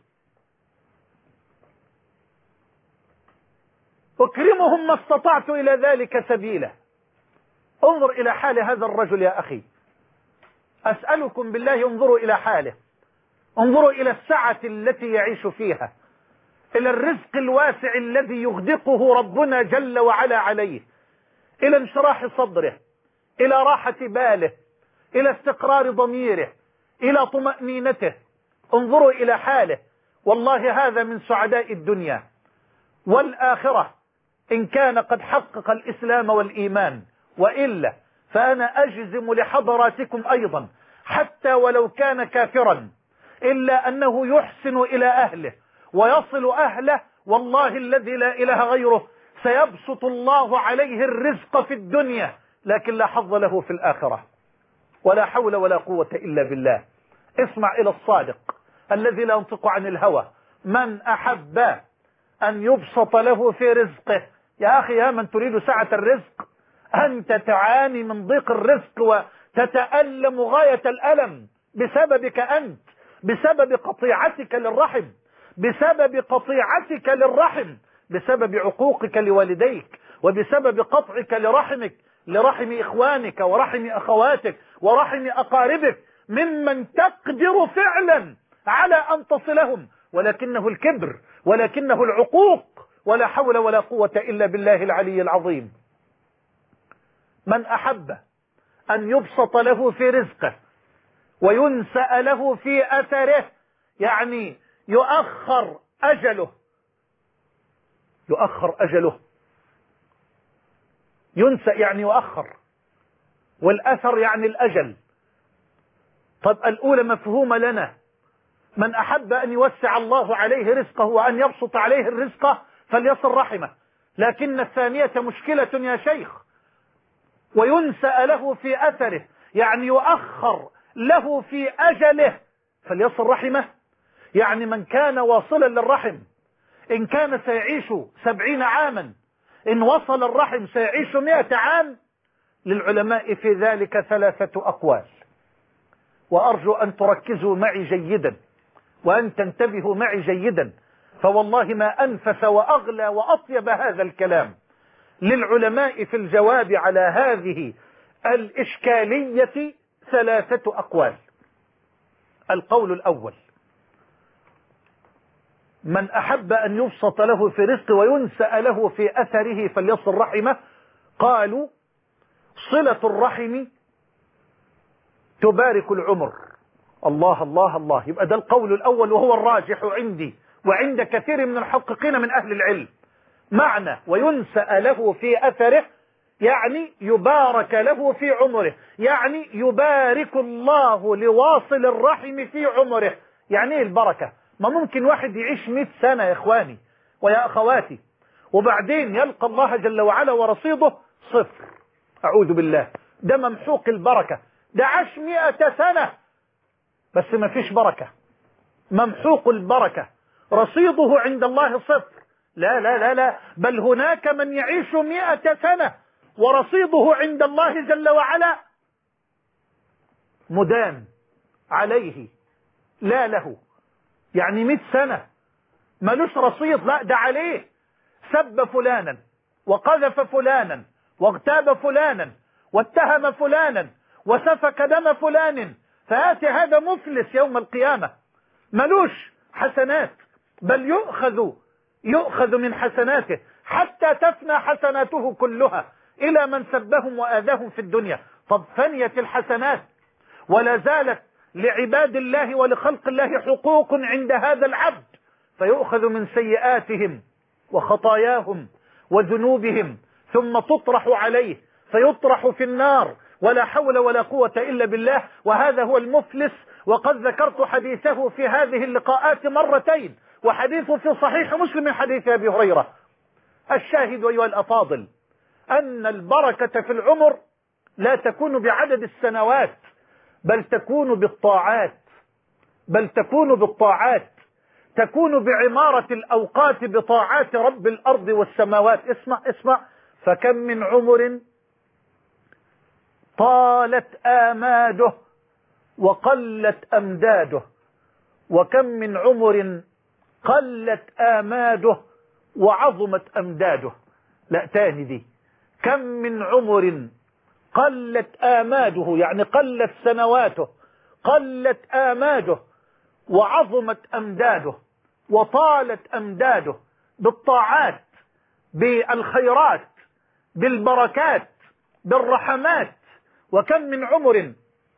أكرمهم ما استطعت إلى ذلك سبيلا. انظر إلى حال هذا الرجل يا أخي، أسألكم بالله انظروا إلى حاله، انظروا إلى السعة التي يعيش فيها، إلى الرزق الواسع الذي يغدقه ربنا جل وعلا عليه، إلى انشراح صدره، إلى راحة باله، إلى استقرار ضميره، إلى طمأنينته. انظروا إلى حاله، والله هذا من سعداء الدنيا والآخرة إن كان قد حقق الإسلام والإيمان، وإلا فأنا أجزم لحضراتكم أيضا حتى ولو كان كافرا إلا أنه يحسن إلى أهله ويصل أهله، والله الذي لا إله غيره سيبسط الله عليه الرزق في الدنيا، لكن لا حظ له في الآخرة. ولا حول ولا قوة إلا بالله. اسمع إلى الصادق الذي لا ينطق عن الهوى: من أحب أن يبسط له في رزقه. يا أخي يا من تريد سعة الرزق، أنت تعاني من ضيق الرزق وتتألم غاية الألم بسببك أنت، بسبب قطيعتك للرحم، بسبب قطيعتك للرحم، بسبب عقوقك لوالديك، وبسبب قطعك لرحمك، لرحم إخوانك ورحم أخواتك ورحم أقاربك ممن تقدر فعلا على أن تصلهم، ولكنه الكبر، ولكنه العقوق. ولا حول ولا قوة إلا بالله العلي العظيم. من أحب أن يبسط له في رزقه وينسأ له في أثره، يعني يؤخر أجله، يؤخر أجله، ينسأ يعني يؤخر، والأثر يعني الأجل. طب الأولى مفهومة لنا، من أحب أن يوسع الله عليه رزقه وأن يبسط عليه الرزق فليصل رحمه، لكن الثانية مشكلة يا شيخ. وينسأ له في أثره يعني يؤخر له في أجله فليصل رحمه، يعني من كان واصلا للرحم إن كان سيعيش سبعين عاما، إن وصل الرحم سيعيش مئة عام. للعلماء في ذلك ثلاثة أقوال، وأرجو أن تركزوا معي جيدا وأن تنتبهوا معي جيدا، فوالله ما أنفس وأغلى وأطيب هذا الكلام. للعلماء في الجواب على هذه الإشكالية ثلاثة أقوال. القول الأول: من أحب أن يبسط له في رزقه وينسأ له في أثره فليصل رحمه. قالوا: صلة الرحم تبارك العمر. الله الله الله. يبقى ده القول الأول وهو الراجح عندي وعند كثير من المحققين من أهل العلم. معنى وينسأ له في أثره يعني يبارك له في عمره، يعني يبارك الله لواصل الرحم في عمره. يعني ايه البركة؟ ما ممكن واحد يعيش مئة سنة يا إخواني ويا أخواتي وبعدين يلقى الله جل وعلا ورصيده صفر. أعوذ بالله، ده ممحوق البركة. ده عاش مئة سنة بس ما فيش بركة، ممحوق البركة، رصيده عند الله صفر. لا لا لا لا، بل هناك من يعيش مئة سنة ورصيده عند الله جل وعلا مدان عليه لا له. يعني مئة سنة ملوش رصيد، لا ده عليه. سب فلانا وقذف فلانا واغتاب فلانا واتهم فلانا وسفك دم فلان، فآتي هذا مفلس يوم القيامة ملوش حسنات، بل يؤخذ يؤخذ من حسناته حتى تفنى حسناته كلها إلى من سبهم وآذاهم في الدنيا. طب فنيت الحسنات ولا زالت لعباد الله ولخلق الله حقوق عند هذا العبد، فيؤخذ من سيئاتهم وخطاياهم وذنوبهم ثم تطرح عليه فيطرح في النار، ولا حول ولا قوة إلا بالله. وهذا هو المفلس. وقد ذكرت حديثه في هذه اللقاءات مرتين، وحديثه في صحيح مسلم من حديث أبي هريرة. الشاهد أيها الأفاضل أن البركة في العمر لا تكون بعدد السنوات، بل تكون بالطاعات، بل تكون بالطاعات، تكون بعمارة الأوقات بطاعات رب الأرض والسماوات. اسمع اسمع: فكم من عمر طالت آماده وقلت أمداده، وكم من عمر قلت آماده وعظمت أمداده. لا تاني دي: كم من عمر قلت آماده يعني قلت سنواته، قلت آماده وعظمت أمداده وطالت أمداده بالطاعات بالخيرات بالبركات بالرحمات. وكم من عمر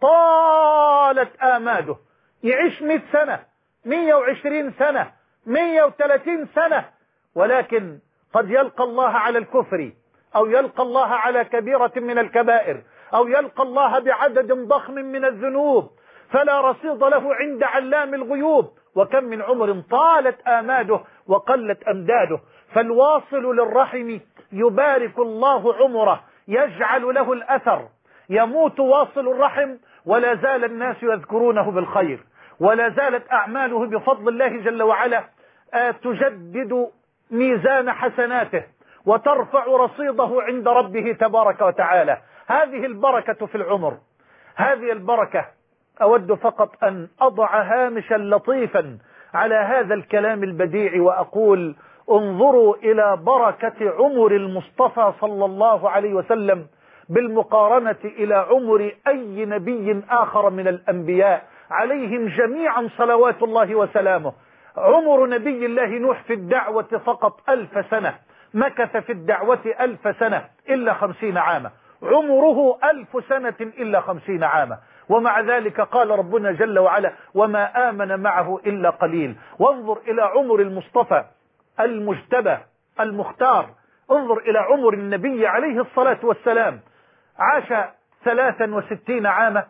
طالت آماده، يعيش مئة سنة مئة وعشرين سنة مئة وثلاثين سنة، ولكن قد يلقى الله على الكفر أو يلقى الله على كبيرة من الكبائر أو يلقى الله بعدد ضخم من الذنوب فلا رصيد له عند علام الغيوب. وكم من عمر طالت آماده وقلت أمداده. فالواصل للرحم يبارك الله عمره، يجعل له الأثر. يموت واصل الرحم ولا زال الناس يذكرونه بالخير، ولا زالت أعماله بفضل الله جل وعلا تجدد ميزان حسناته وترفع رصيده عند ربه تبارك وتعالى. هذه البركة في العمر. هذه البركة أود فقط أن أضع هامشا لطيفا على هذا الكلام البديع وأقول: انظروا إلى بركة عمر المصطفى صلى الله عليه وسلم بالمقارنة إلى عمر أي نبي آخر من الأنبياء عليهم جميعا صلوات الله وسلامه. عمر نبي الله نوح في الدعوة فقط ألف سنة، مكث في الدعوة ألف سنة إلا خمسين عاما. عمره ألف سنة إلا خمسين عاما، ومع ذلك قال ربنا جل وعلا: وما آمن معه إلا قليل. وانظر إلى عمر المصطفى المجتبى المختار، انظر إلى عمر النبي عليه الصلاة والسلام، عاش ثلاثا وستين عاما،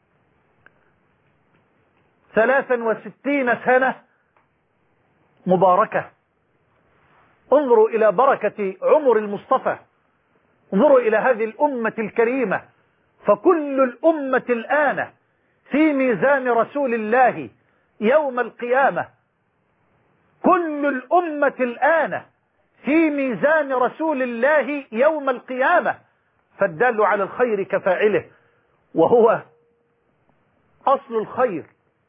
ثلاثا وستين سنة مباركة. انظروا إلى بركة عمر المصطفى، انظروا إلى هذه الأمة الكريمة، فكل الأمة الآن في ميزان رسول الله يوم القيامة. كل الأمة الآن في ميزان رسول الله يوم القيامة. فالدال على الخير كفاعله، وهو أصل الخير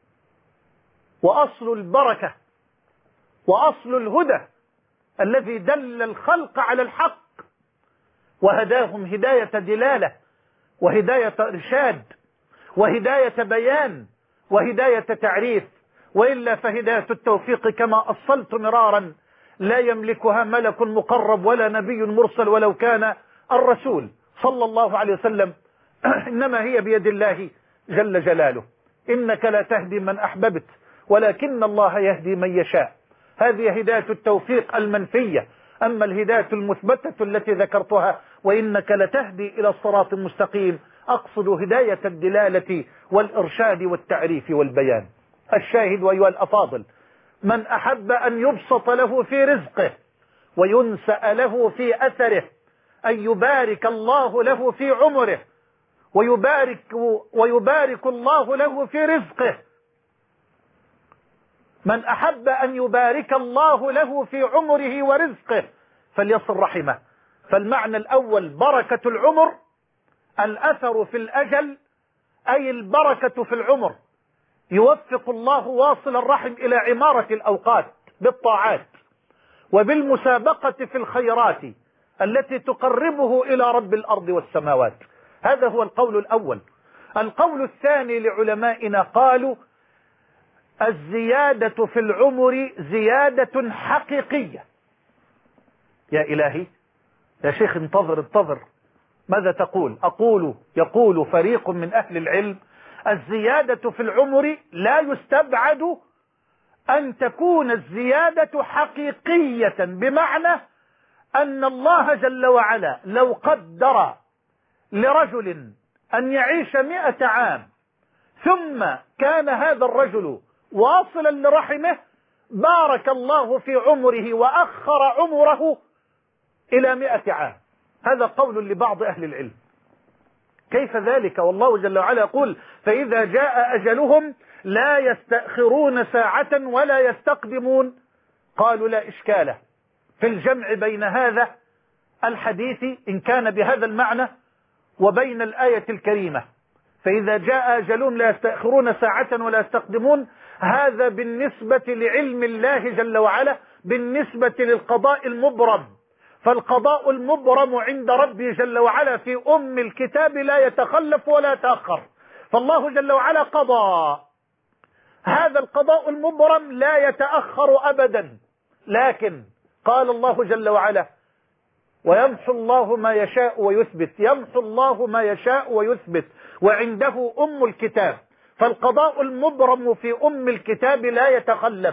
وأصل البركة وأصل الهدى الذي دل الخلق على الحق وهداهم هداية دلالة وهداية إرشاد وهداية بيان وهداية تعريف، وإلا فهداية التوفيق كما أصلت مرارا لا يملكها ملك مقرب ولا نبي مرسل ولو كان الرسول صلى الله عليه وسلم، إنما هي بيد الله جل جلاله. إنك لا تهدي من أحببت ولكن الله يهدي من يشاء. هذه هداية التوفيق المنفية. أما الهداية المثبتة التي ذكرتها وإنك لتهدي إلى الصراط المستقيم، أقصد هداية الدلالة والإرشاد والتعريف والبيان. الشاهد أيها الأفاضل، من أحب أن يبسط له في رزقه وينسأ له في أثره، أن يبارك الله له في عمره ويبارك, ويبارك الله له في رزقه، من أحب أن يبارك الله له في عمره ورزقه فليصل رحمه. فالمعنى الأول بركة العمر، الأثر في الأجل أي البركة في العمر، يوفق الله واصل الرحم إلى عمارة الأوقات بالطاعات وبالمسابقة في الخيرات التي تقربه إلى رب الأرض والسماوات. هذا هو القول الأول. القول الثاني لعلمائنا قالوا الزيادة في العمر زيادة حقيقية. يا إلهي يا شيخ انتظر انتظر، ماذا تقول؟ أقول يقول فريق من أهل العلم الزيادة في العمر لا يستبعد أن تكون الزيادة حقيقية، بمعنى أن الله جل وعلا لو قدر لرجل أن يعيش مئة عام ثم كان هذا الرجل واصلا لرحمه، بارك الله في عمره وأخر عمره إلى مئة عام. هذا قول لبعض أهل العلم. كيف ذلك والله جل وعلا يقول فإذا جاء أجلهم لا يستأخرون ساعة ولا يستقدمون؟ قالوا لا إشكال في الجمع بين هذا الحديث إن كان بهذا المعنى وبين الآية الكريمة فإذا جاء أجلهم لا يستأخرون ساعة ولا يستقدمون. هذا بالنسبة لعلم الله جل وعلا، بالنسبة للقضاء المبرم، فالقضاء المبرم عند ربي جل وعلا في أم الكتاب لا يتخلف ولا يتأخر. فالله جل وعلا قضى، هذا القضاء المبرم لا يتأخر أبدا. لكن قال الله جل وعلا ويمحو الله ما يشاء ويثبت، يمحو الله ما يشاء ويثبت وعنده أم الكتاب. فالقضاء المبرم في أم الكتاب لا يتخلف.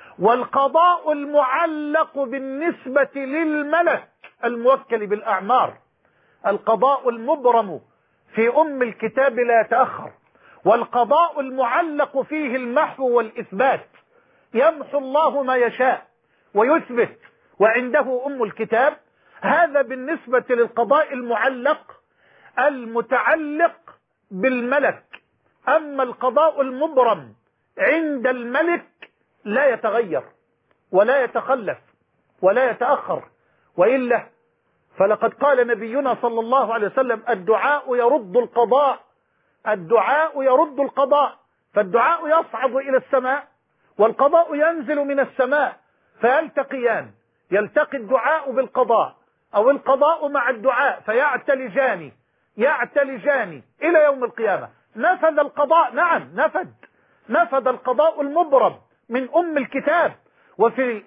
والقضاء المعلق بالنسبة للملك الموكل بالأعمار، القضاء المبرم في أم الكتاب لا يتأخر، والقضاء المعلق فيه المحو والإثبات. يمحو الله ما يشاء ويثبت وعنده أم الكتاب. هذا بالنسبة للقضاء المعلق المتعلق بالملك. أما القضاء المبرم عند الملك لا يتغير ولا يتخلف ولا يتأخر، وإلا فلقد قال نبينا صلى الله عليه وسلم الدعاء يرد القضاء، الدعاء يرد القضاء. فالدعاء يصعد إلى السماء والقضاء ينزل من السماء فيلتقيان، يلتقي الدعاء بالقضاء أو القضاء مع الدعاء فيعتلجان يعتلجان إلى يوم القيامة. نفذ القضاء، نعم نفذ نفذ القضاء المبرم من أم الكتاب. وفي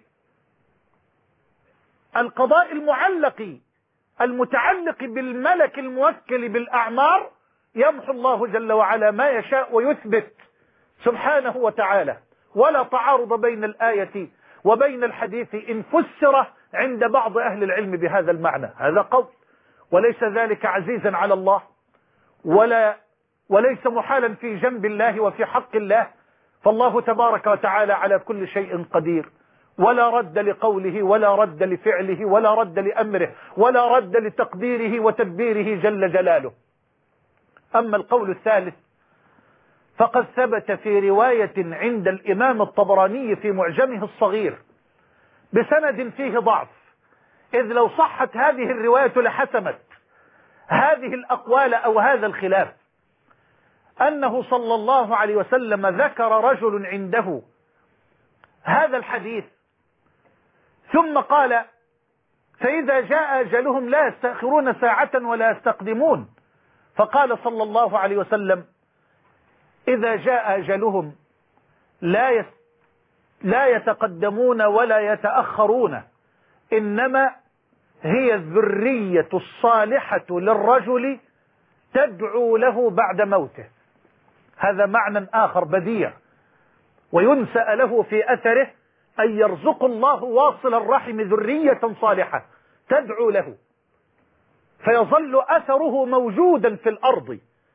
القضاء المعلق المتعلق بالملك الموكل بالأعمار يمحو الله جل وعلا ما يشاء ويثبت سبحانه وتعالى. ولا تعارض بين الآية وبين الحديث إن فسر عند بعض أهل العلم بهذا المعنى. هذا قول، وليس ذلك عزيزا على الله ولا وليس محالا في جنب الله وفي حق الله. فالله تبارك وتعالى على كل شيء قدير، ولا رد لقوله ولا رد لفعله ولا رد لأمره ولا رد لتقديره وتدبيره جل جلاله. أما القول الثالث فقد ثبت في رواية عند الإمام الطبراني في معجمه الصغير بسند فيه ضعف، إذ لو صحت هذه الرواية لحسمت هذه الأقوال أو هذا الخلاف، أنه صلى الله عليه وسلم ذكر رجل عنده هذا الحديث ثم قال فإذا جاء أجلهم لا يستأخرون ساعة ولا يستقدمون. فقال صلى الله عليه وسلم إذا جاء أجلهم لا يس لا يتقدمون ولا يتأخرون، إنما هي الذرية الصالحة للرجل تدعو له بعد موته. هذا معنى آخر بديع، وينسأ له في أثره أن يرزق الله واصل الرحم ذرية صالحة تدعو له، فيظل أثره موجودا في الأرض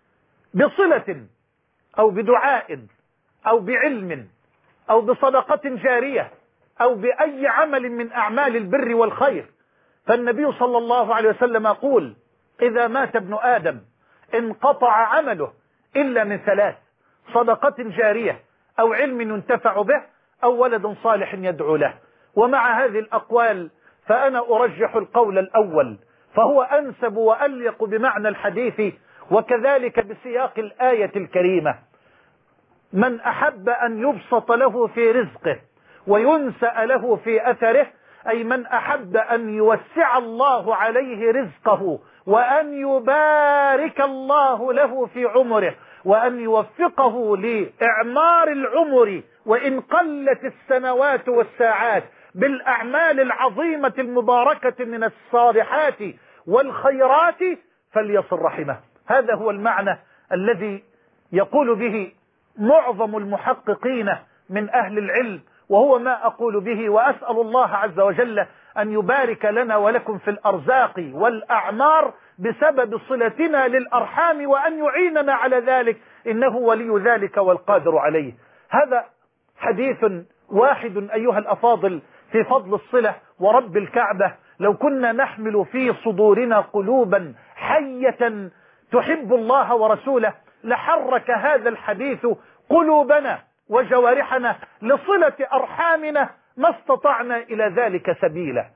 بصلة أو بدعاء أو بعلم أو بصدقة جارية أو بأي عمل من أعمال البر والخير. فالنبي صلى الله عليه وسلم يقول: إذا مات ابن آدم انقطع عمله إلا من ثلاث: صدقة جارية أو علم ينتفع به أو ولد صالح يدعو له. ومع هذه الأقوال فأنا أرجح القول الأول، فهو أنسب وأليق بمعنى الحديث وكذلك بسياق الآية الكريمة: من أحب أن يبسط له في رزقه وينسأ له في أثره، أي من أحب أن يوسع الله عليه رزقه وأن يبارك الله له في عمره وأن يوفقه لإعمار العمر وإن قلت السنوات والساعات بالأعمال العظيمة المباركة من الصالحات والخيرات، فليصل رحمه. هذا هو المعنى الذي يقول به معظم المحققين من أهل العلم، وهو ما أقول به، وأسأل الله عز وجل أن يبارك لنا ولكم في الأرزاق والأعمار بسبب صلتنا للأرحام، وأن يعيننا على ذلك، إنه ولي ذلك والقادر عليه. هذا حديث واحد أيها الأفاضل في فضل الصلة ورب الكعبة. لو كنا نحمل في صدورنا قلوبا حية تحب الله ورسوله لحرك هذا الحديث قلوبنا وجوارحنا لصلة أرحامنا ما استطعنا إلى ذلك سبيلا.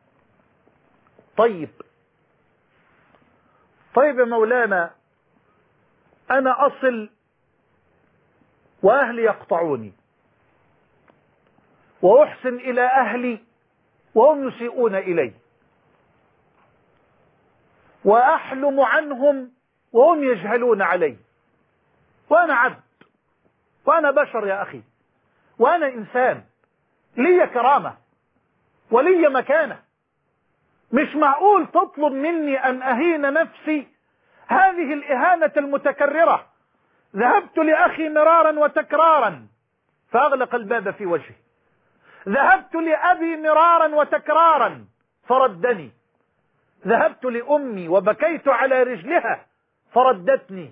طيب طيب يا مولانا، أنا أصل وأهلي يقطعوني، وأحسن إلى أهلي وهم يسيئون إلي، وأحلم عنهم وهم يجهلون علي، وأنا عبد وأنا بشر يا أخي، وأنا إنسان لي كرامة ولي مكانة. مش معقول تطلب مني أن أهين نفسي هذه الإهانة المتكررة. ذهبت لأخي مرارا وتكرارا فأغلق الباب في وجهي، ذهبت لأبي مرارا وتكرارا فردني، ذهبت لأمي وبكيت على رجلها فردتني،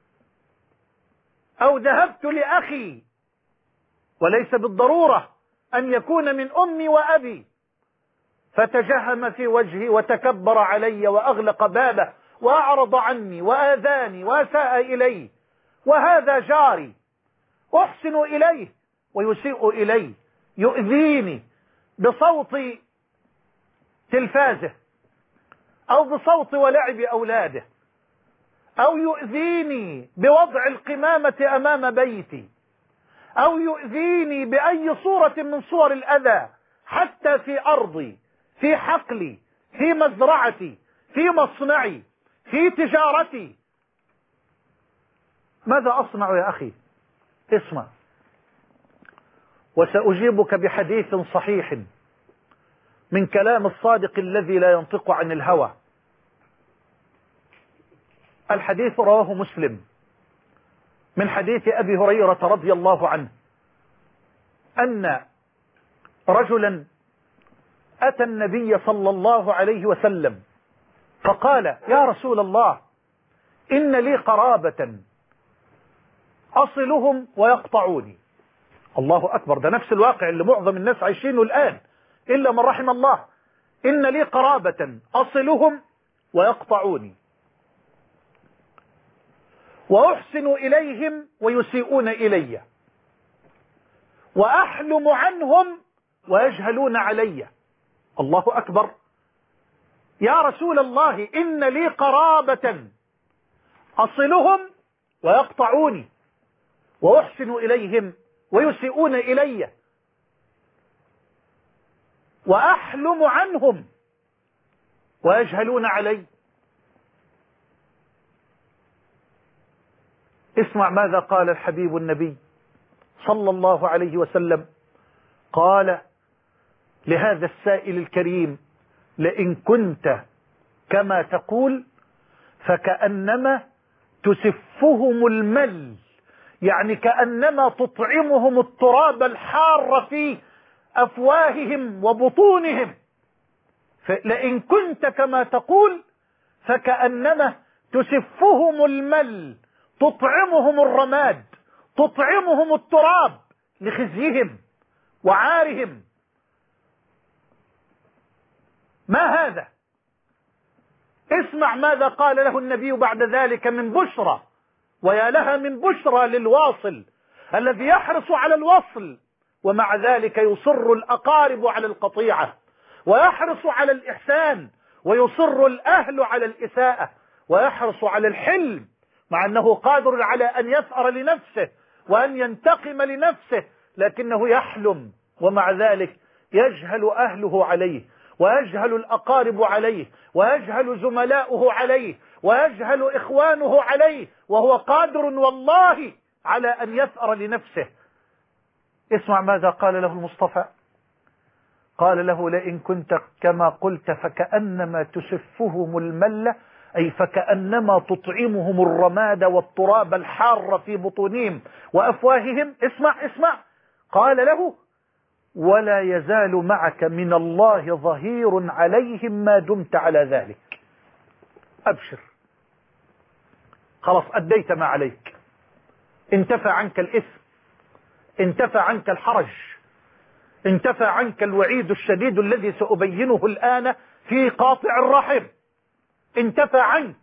أو ذهبت لأخي وليس بالضرورة أن يكون من أمي وأبي فتجهم في وجهي وتكبر علي وأغلق بابه وأعرض عني وآذاني وأساء إلي. وهذا جاري أحسن إليه ويسيء إلي، يؤذيني بصوت تلفازه أو بصوت ولعب أولاده، أو يؤذيني بوضع القمامة أمام بيتي، أو يؤذيني بأي صورة من صور الأذى، حتى في أرضي، في حقلي، في مزرعتي، في مصنعي، في تجارتي. ماذا أصنع يا أخي؟ اسمع، وسأجيبك بحديث صحيح من كلام الصادق الذي لا ينطق عن الهوى. الحديث رواه مسلم من حديث أبي هريرة رضي الله عنه أن رجلا أتى النبي صلى الله عليه وسلم فقال: يا رسول الله، إن لي قرابة أصلهم ويقطعوني. الله أكبر، ده نفس الواقع اللي معظم الناس عايشينه الآن إلا من رحم الله. إن لي قرابة أصلهم ويقطعوني، وأحسن إليهم ويسيئون إلي، وأحلم عنهم ويجهلون علي. الله أكبر. يا رسول الله، إن لي قرابة أصلهم ويقطعوني، وأحسن إليهم ويسيئون إلي، وأحلم عنهم ويجهلون علي. اسمع ماذا قال الحبيب النبي صلى الله عليه وسلم. قال لهذا السائل الكريم: لئن كنت كما تقول فكأنما تسفهم المل، يعني كأنما تطعمهم التراب الحار في أفواههم وبطونهم. لئن كنت كما تقول فكأنما تسفهم المل، تطعمهم الرماد، تطعمهم التراب لخزيهم وعارهم. ما هذا؟ اسمع ماذا قال له النبي بعد ذلك من بشرى، ويا لها من بشرى للواصل الذي يحرص على الوصل ومع ذلك يصر الأقارب على القطيعة، ويحرص على الإحسان، ويصر الأهل على الإساءة، ويحرص على الحلم مع أنه قادر على أن يثأر لنفسه وأن ينتقم لنفسه، لكنه يحلم ومع ذلك يجهل أهله عليه، ويجهل الأقارب عليه، ويجهل زملاؤه عليه، ويجهل إخوانه عليه، وهو قادر والله على أن يثأر لنفسه. اسمع ماذا قال له المصطفى. قال له: لئن كنت كما قلت فكأنما تسفهم الملة، أي فكأنما تطعمهم الرماد والتراب الحار في بطونهم وأفواههم. اسمع اسمع قال له: ولا يزال معك من الله ظهير عليهم ما دمت على ذلك. أبشر، خلاص أديت ما عليك، انتفى عنك الإثم، انتفى عنك الحرج، انتفى عنك الوعيد الشديد الذي سأبينه الآن في قاطع الرحم، انتفى عنك.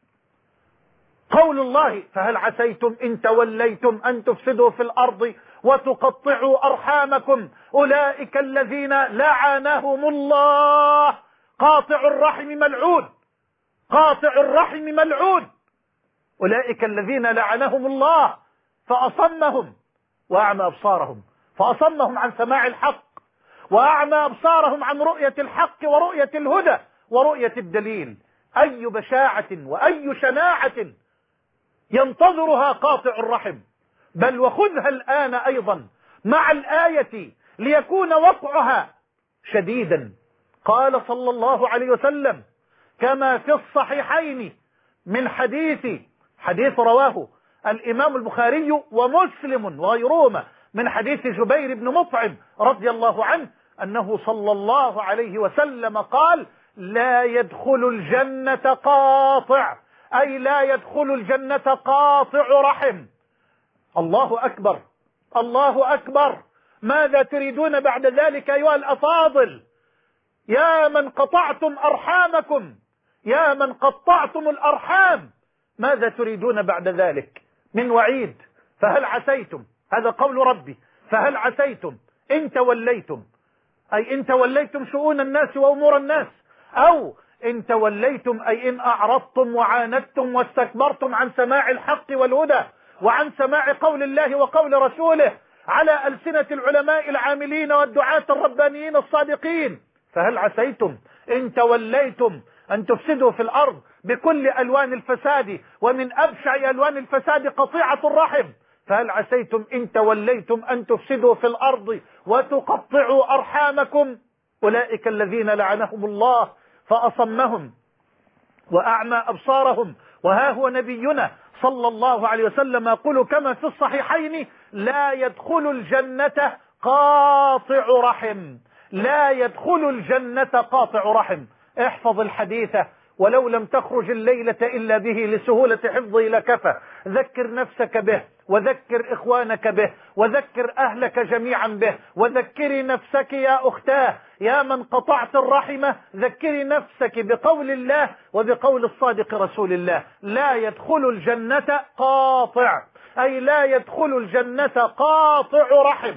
قول الله: فهل عسيتم إن توليتم أن تفسدوا في الأرض وتقطعوا أرحامكم أولئك الذين لعنهم الله. قاطع الرحم ملعون، قاطع الرحم ملعون. أولئك الذين لعنهم الله فأصمهم وأعمى أبصارهم، فأصمهم عن سماع الحق، وأعمى أبصارهم عن رؤية الحق ورؤية الهدى ورؤية الدليل. أي بشاعة وأي شناعة ينتظرها قاطع الرحم. بل وخذها الآن أيضا مع الآية ليكون وقعها شديدا. قال صلى الله عليه وسلم كما في الصحيحين من حديث حديث رواه الإمام البخاري ومسلم وغيرهما من حديث جبير بن مطعم رضي الله عنه أنه صلى الله عليه وسلم قال: لا يدخل الجنة قاطع، أي لا يدخل الجنة قاطع رحم. الله أكبر، الله أكبر. ماذا تريدون بعد ذلك أيها الأفاضل؟ يا من قطعتم أرحامكم، يا من قطعتم الأرحام، ماذا تريدون بعد ذلك من وعيد؟ فهل عسيتم، هذا قول ربي، فهل عسيتم إن توليتم، أي إن توليتم شؤون الناس وأمور الناس، أو إن توليتم أي إن أعرضتم وعاندتم واستكبرتم عن سماع الحق والهدى وعن سماع قول الله وقول رسوله على ألسنة العلماء العاملين والدعاة الربانيين الصادقين. فهل عسيتم إن توليتم أن تفسدوا في الأرض بكل ألوان الفساد، ومن أبشع ألوان الفساد قطيعة الرحم. فهل عسيتم إن توليتم أن تفسدوا في الأرض وتقطعوا أرحامكم أولئك الذين لعنهم الله فأصمهم وأعمى أبصارهم. وها هو نبينا صلى الله عليه وسلم يقول كما في الصحيحين: لا يدخل الجنة قاطع رحم، لا يدخل الجنة قاطع رحم. احفظ الحديث ولو لم تخرج الليلة إلا به لسهولة حفظه لكفى. ذكر نفسك به، وذكر إخوانك به، وذكر أهلك جميعا به، وذكري نفسك يا أختاه. يا من قطعت الرحمة ذكري نفسك بقول الله وبقول الصادق رسول الله: لا يدخل الجنة قاطع، أي لا يدخل الجنة قاطع رحم.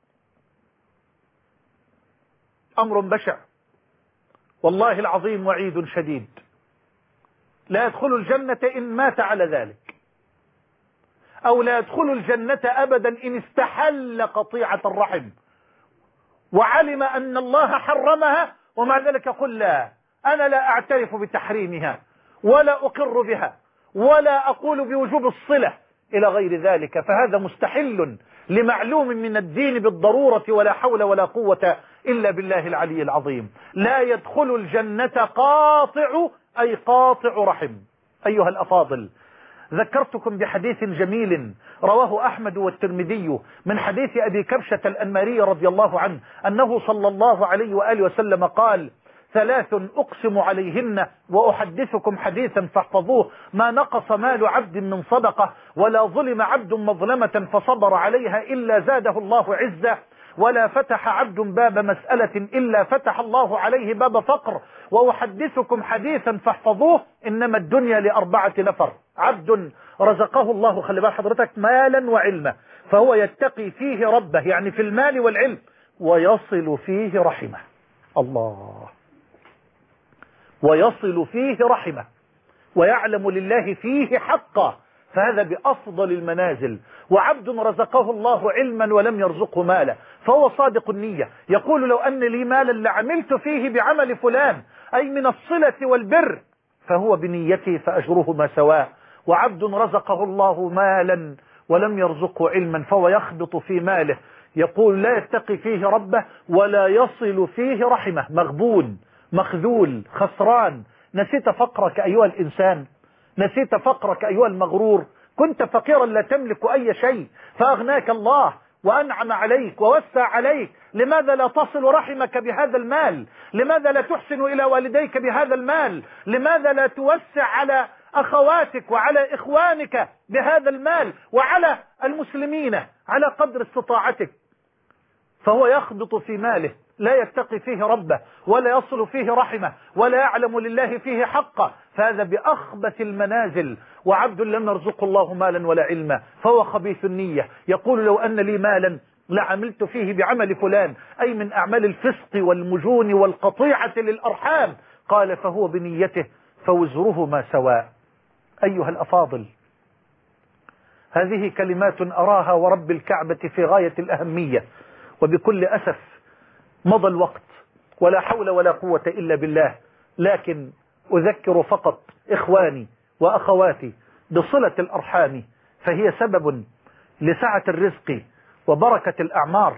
أمر بشع والله العظيم، وعيد شديد. لا يدخل الجنة إن مات على ذلك، أو لا يدخل الجنة أبدا إن استحل قطيعة الرحم وعلم أن الله حرمها ومع ذلك يقول: لا، أنا لا أعترف بتحريمها ولا أقر بها ولا أقول بوجوب الصلة إلى غير ذلك، فهذا مستحل لمعلوم من الدين بالضرورة، ولا حول ولا قوة إلا بالله العلي العظيم. لا يدخل الجنة قاطع، أي قاطع رحم. أيها الأفاضل، ذكرتكم بحديث جميل رواه أحمد والترمذي من حديث أبي كبشة الأنماري رضي الله عنه أنه صلى الله عليه وآله وسلم قال: ثلاث أقسم عليهن وأحدثكم حديثا فاحفظوه: ما نقص مال عبد من صدقة، ولا ظلم عبد مظلمة فصبر عليها إلا زاده الله عزة، ولا فتح عبد باب مسألة إلا فتح الله عليه باب فقر. وأحدثكم حديثا فاحفظوه: إنما الدنيا لأربعة نفر: عبد رزقه الله، خلي بال حضرتك، مالا وعلما، فهو يتقي فيه ربه، يعني في المال والعلم، ويصل فيه رحمه. الله، ويصل فيه رحمه، ويعلم لله فيه حقا، فهذا بأفضل المنازل. وعبد رزقه الله علما ولم يرزقه مالا، فهو صادق النية، يقول: لو أن لي مالا لعملت فيه بعمل فلان، أي من الصلة والبر، فهو بنيته فأجرهما سواء. وعبد رزقه الله مالا ولم يرزقه علما، فهو يخبط في ماله، يقول: لا يتقي فيه ربه ولا يصل فيه رحمه، مغبون مخذول خسران. نسيت فقرك أيها الإنسان، نسيت فقرك أيها المغرور، كنت فقيرا لا تملك أي شيء فأغناك الله وأنعم عليك ووسع عليك، لماذا لا تصل رحمك بهذا المال؟ لماذا لا تحسن إلى والديك بهذا المال؟ لماذا لا توسع على أخواتك وعلى إخوانك بهذا المال، وعلى المسلمين على قدر استطاعتك؟ فهو يخبط في ماله، لا يتقي فيه ربه ولا يصل فيه رحمه ولا يعلم لله فيه حقا، فهذا بأخبث المنازل. وعبد لم يرزقه الله مالا ولا علما، فهو خبيث النية، يقول: لو أن لي مالا لعملت فيه بعمل فلان، أي من أعمال الفسق والمجون والقطيعة للأرحام. قال: فهو بنيته فوزرهما سواء. أيها الأفاضل، هذه كلمات أراها ورب الكعبة في غاية الأهمية، وبكل أسف مضى الوقت ولا حول ولا قوة إلا بالله، لكن أذكر فقط إخواني وأخواتي بصلة الأرحام، فهي سبب لسعة الرزق وبركة الأعمار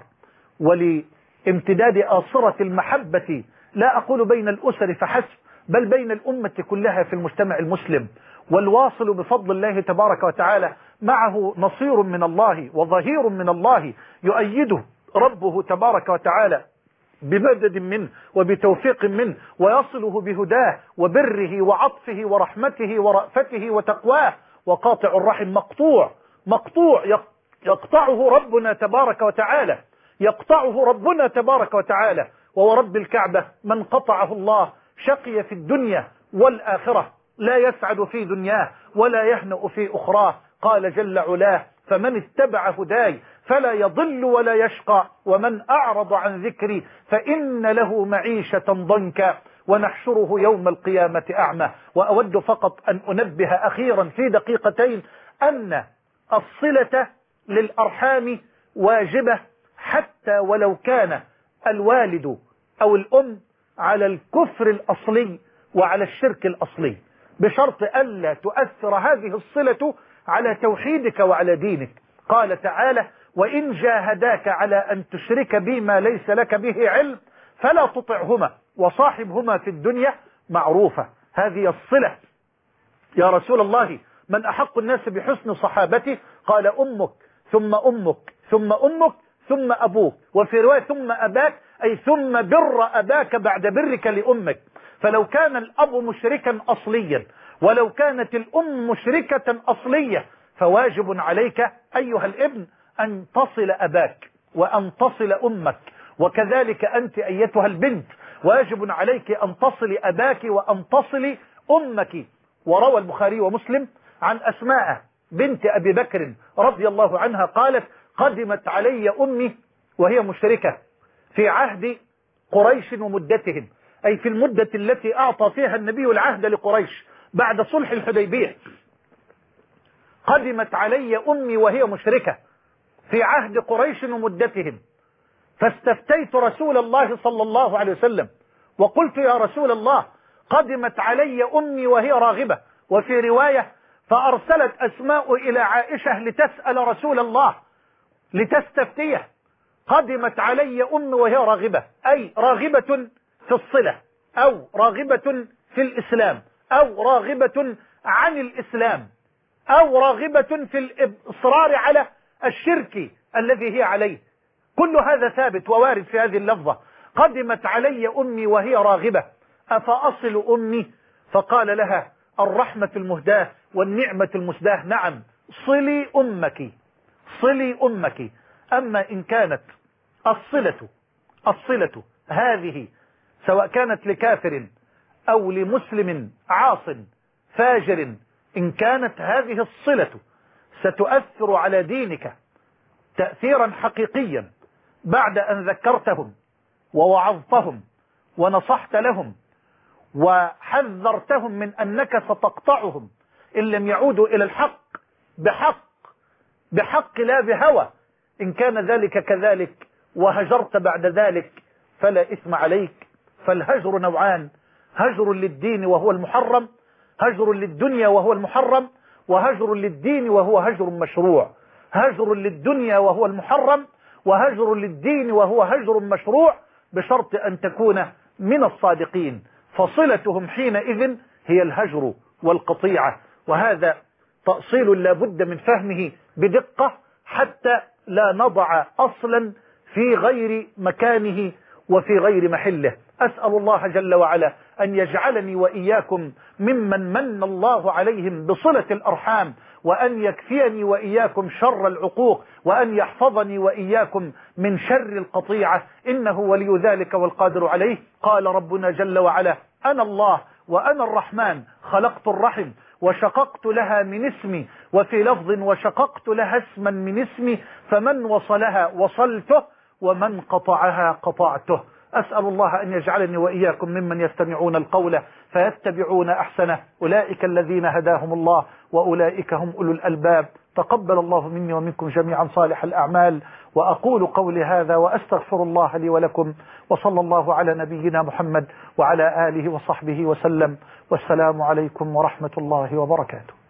ولامتداد آصرة المحبة، لا أقول بين الأسر فحسب، بل بين الأمة كلها في المجتمع المسلم. والواصل بفضل الله تبارك وتعالى معه نصير من الله وظهير من الله يؤيده ربه تبارك وتعالى بمدد منه وبتوفيق منه، ويصله بهداه وبره وعطفه ورحمته ورأفته وتقواه. وقاطع الرحم مقطوع مقطوع يقطعه ربنا تبارك وتعالى، يقطعه ربنا تبارك وتعالى. وورب الكعبة من قطعه الله شقي في الدنيا والآخرة، لا يسعد في دنياه ولا يهنأ في أخراه. قال جل علاه: فمن اتبع هداي فلا يضل ولا يشقى، ومن أعرض عن ذكري فإن له معيشة ضنكا ونحشره يوم القيامة أعمى. وأود فقط أن أنبه أخيرا في دقيقتين أن الصلة للأرحام واجبة، حتى ولو كان الوالد أو الأم على الكفر الأصلي وعلى الشرك الأصلي، بشرط ألا تؤثر هذه الصلة على توحيدك وعلى دينك. قال تعالى: وإن جاهداك على أن تشرك بي ما ليس لك به علم فلا تطعهما وصاحبهما في الدنيا معروفة. هذه الصلة. يا رسول الله، من أحق الناس بحسن صحابتي؟ قال: أمك ثم أمك ثم أمك ثم أبوك، وفي رواية ثم أباك، أي ثم بر أباك بعد برك لأمك. فلو كان الأب مشركا أصليا ولو كانت الأم مشركة أصلية، فواجب عليك أيها الابن أن تصل أباك وأن تصل أمك، وكذلك أنت أيتها البنت واجب عليك أن تصل أباك وأن تصل أمك. وروى البخاري ومسلم عن أسماء بنت أبي بكر رضي الله عنها قالت: قدمت علي أمي وهي مشركة في عهد قريش ومدتهم، أي في المدة التي أعطى فيها النبي العهد لقريش بعد صلح الحديبية. قدمت علي أمي وهي مشركة في عهد قريش ومدتهم، فاستفتيت رسول الله صلى الله عليه وسلم وقلت: يا رسول الله، قدمت علي أمي وهي راغبة، وفي رواية: فأرسلت أسماء إلى عائشة لتسأل رسول الله لتستفتيه. قدمت علي أمي وهي راغبة، أي راغبة في الصلة، أو راغبة في الإسلام، أو راغبة عن الإسلام، أو راغبة في الإصرار على الشرك الذي هي عليه. كل هذا ثابت ووارد في هذه اللفظة. قدمت علي أمي وهي راغبة أفأصل أمي؟ فقال لها الرحمة المهداة والنعمة المسداة نعم، صلي أمك، صلي أمك. أما إن كانت الصلة الصلة هذه سواء كانت لكافر أو لمسلم عاص فاجر، إن كانت هذه الصلة ستؤثر على دينك تأثيرا حقيقيا بعد أن ذكرتهم ووعظتهم ونصحت لهم وحذرتهم من أنك ستقطعهم إن لم يعودوا إلى الحق بحق بحق لا بهوى، إن كان ذلك كذلك وهجرت بعد ذلك فلا إثم عليك. فالهجر نوعان: هجر للدين وهو المحرم، هجر للدنيا وهو المحرم، وهجر للدين وهو هجر مشروع. هجر للدنيا وهو المحرم، وهجر للدين وهو هجر مشروع، بشرط أن تكون من الصادقين، فصلتهم حينئذ هي الهجر والقطيعة. وهذا تأصيل لا بد من فهمه بدقة حتى لا نضع أصلا في غير مكانه وفي غير محله. أسأل الله جل وعلا أن يجعلني وإياكم ممن من الله عليهم بصلة الأرحام، وأن يكفيني وإياكم شر العقوق، وأن يحفظني وإياكم من شر القطيعة، إنه ولي ذلك والقادر عليه. قال ربنا جل وعلا: أنا الله وأنا الرحمن خلقت الرحم وشققت لها من اسمي، وفي لفظ وشققت لها اسما من اسمي، فمن وصلها وصلته ومن قطعها قطعته. أسأل الله أن يجعلني وإياكم ممن يستمعون القول فيتبعون أحسنه، أولئك الذين هداهم الله وأولئك هم أولو الألباب. تقبل الله مني ومنكم جميعا صالح الأعمال، وأقول قولي هذا وأستغفر الله لي ولكم، وصلى الله على نبينا محمد وعلى آله وصحبه وسلم، والسلام عليكم ورحمة الله وبركاته.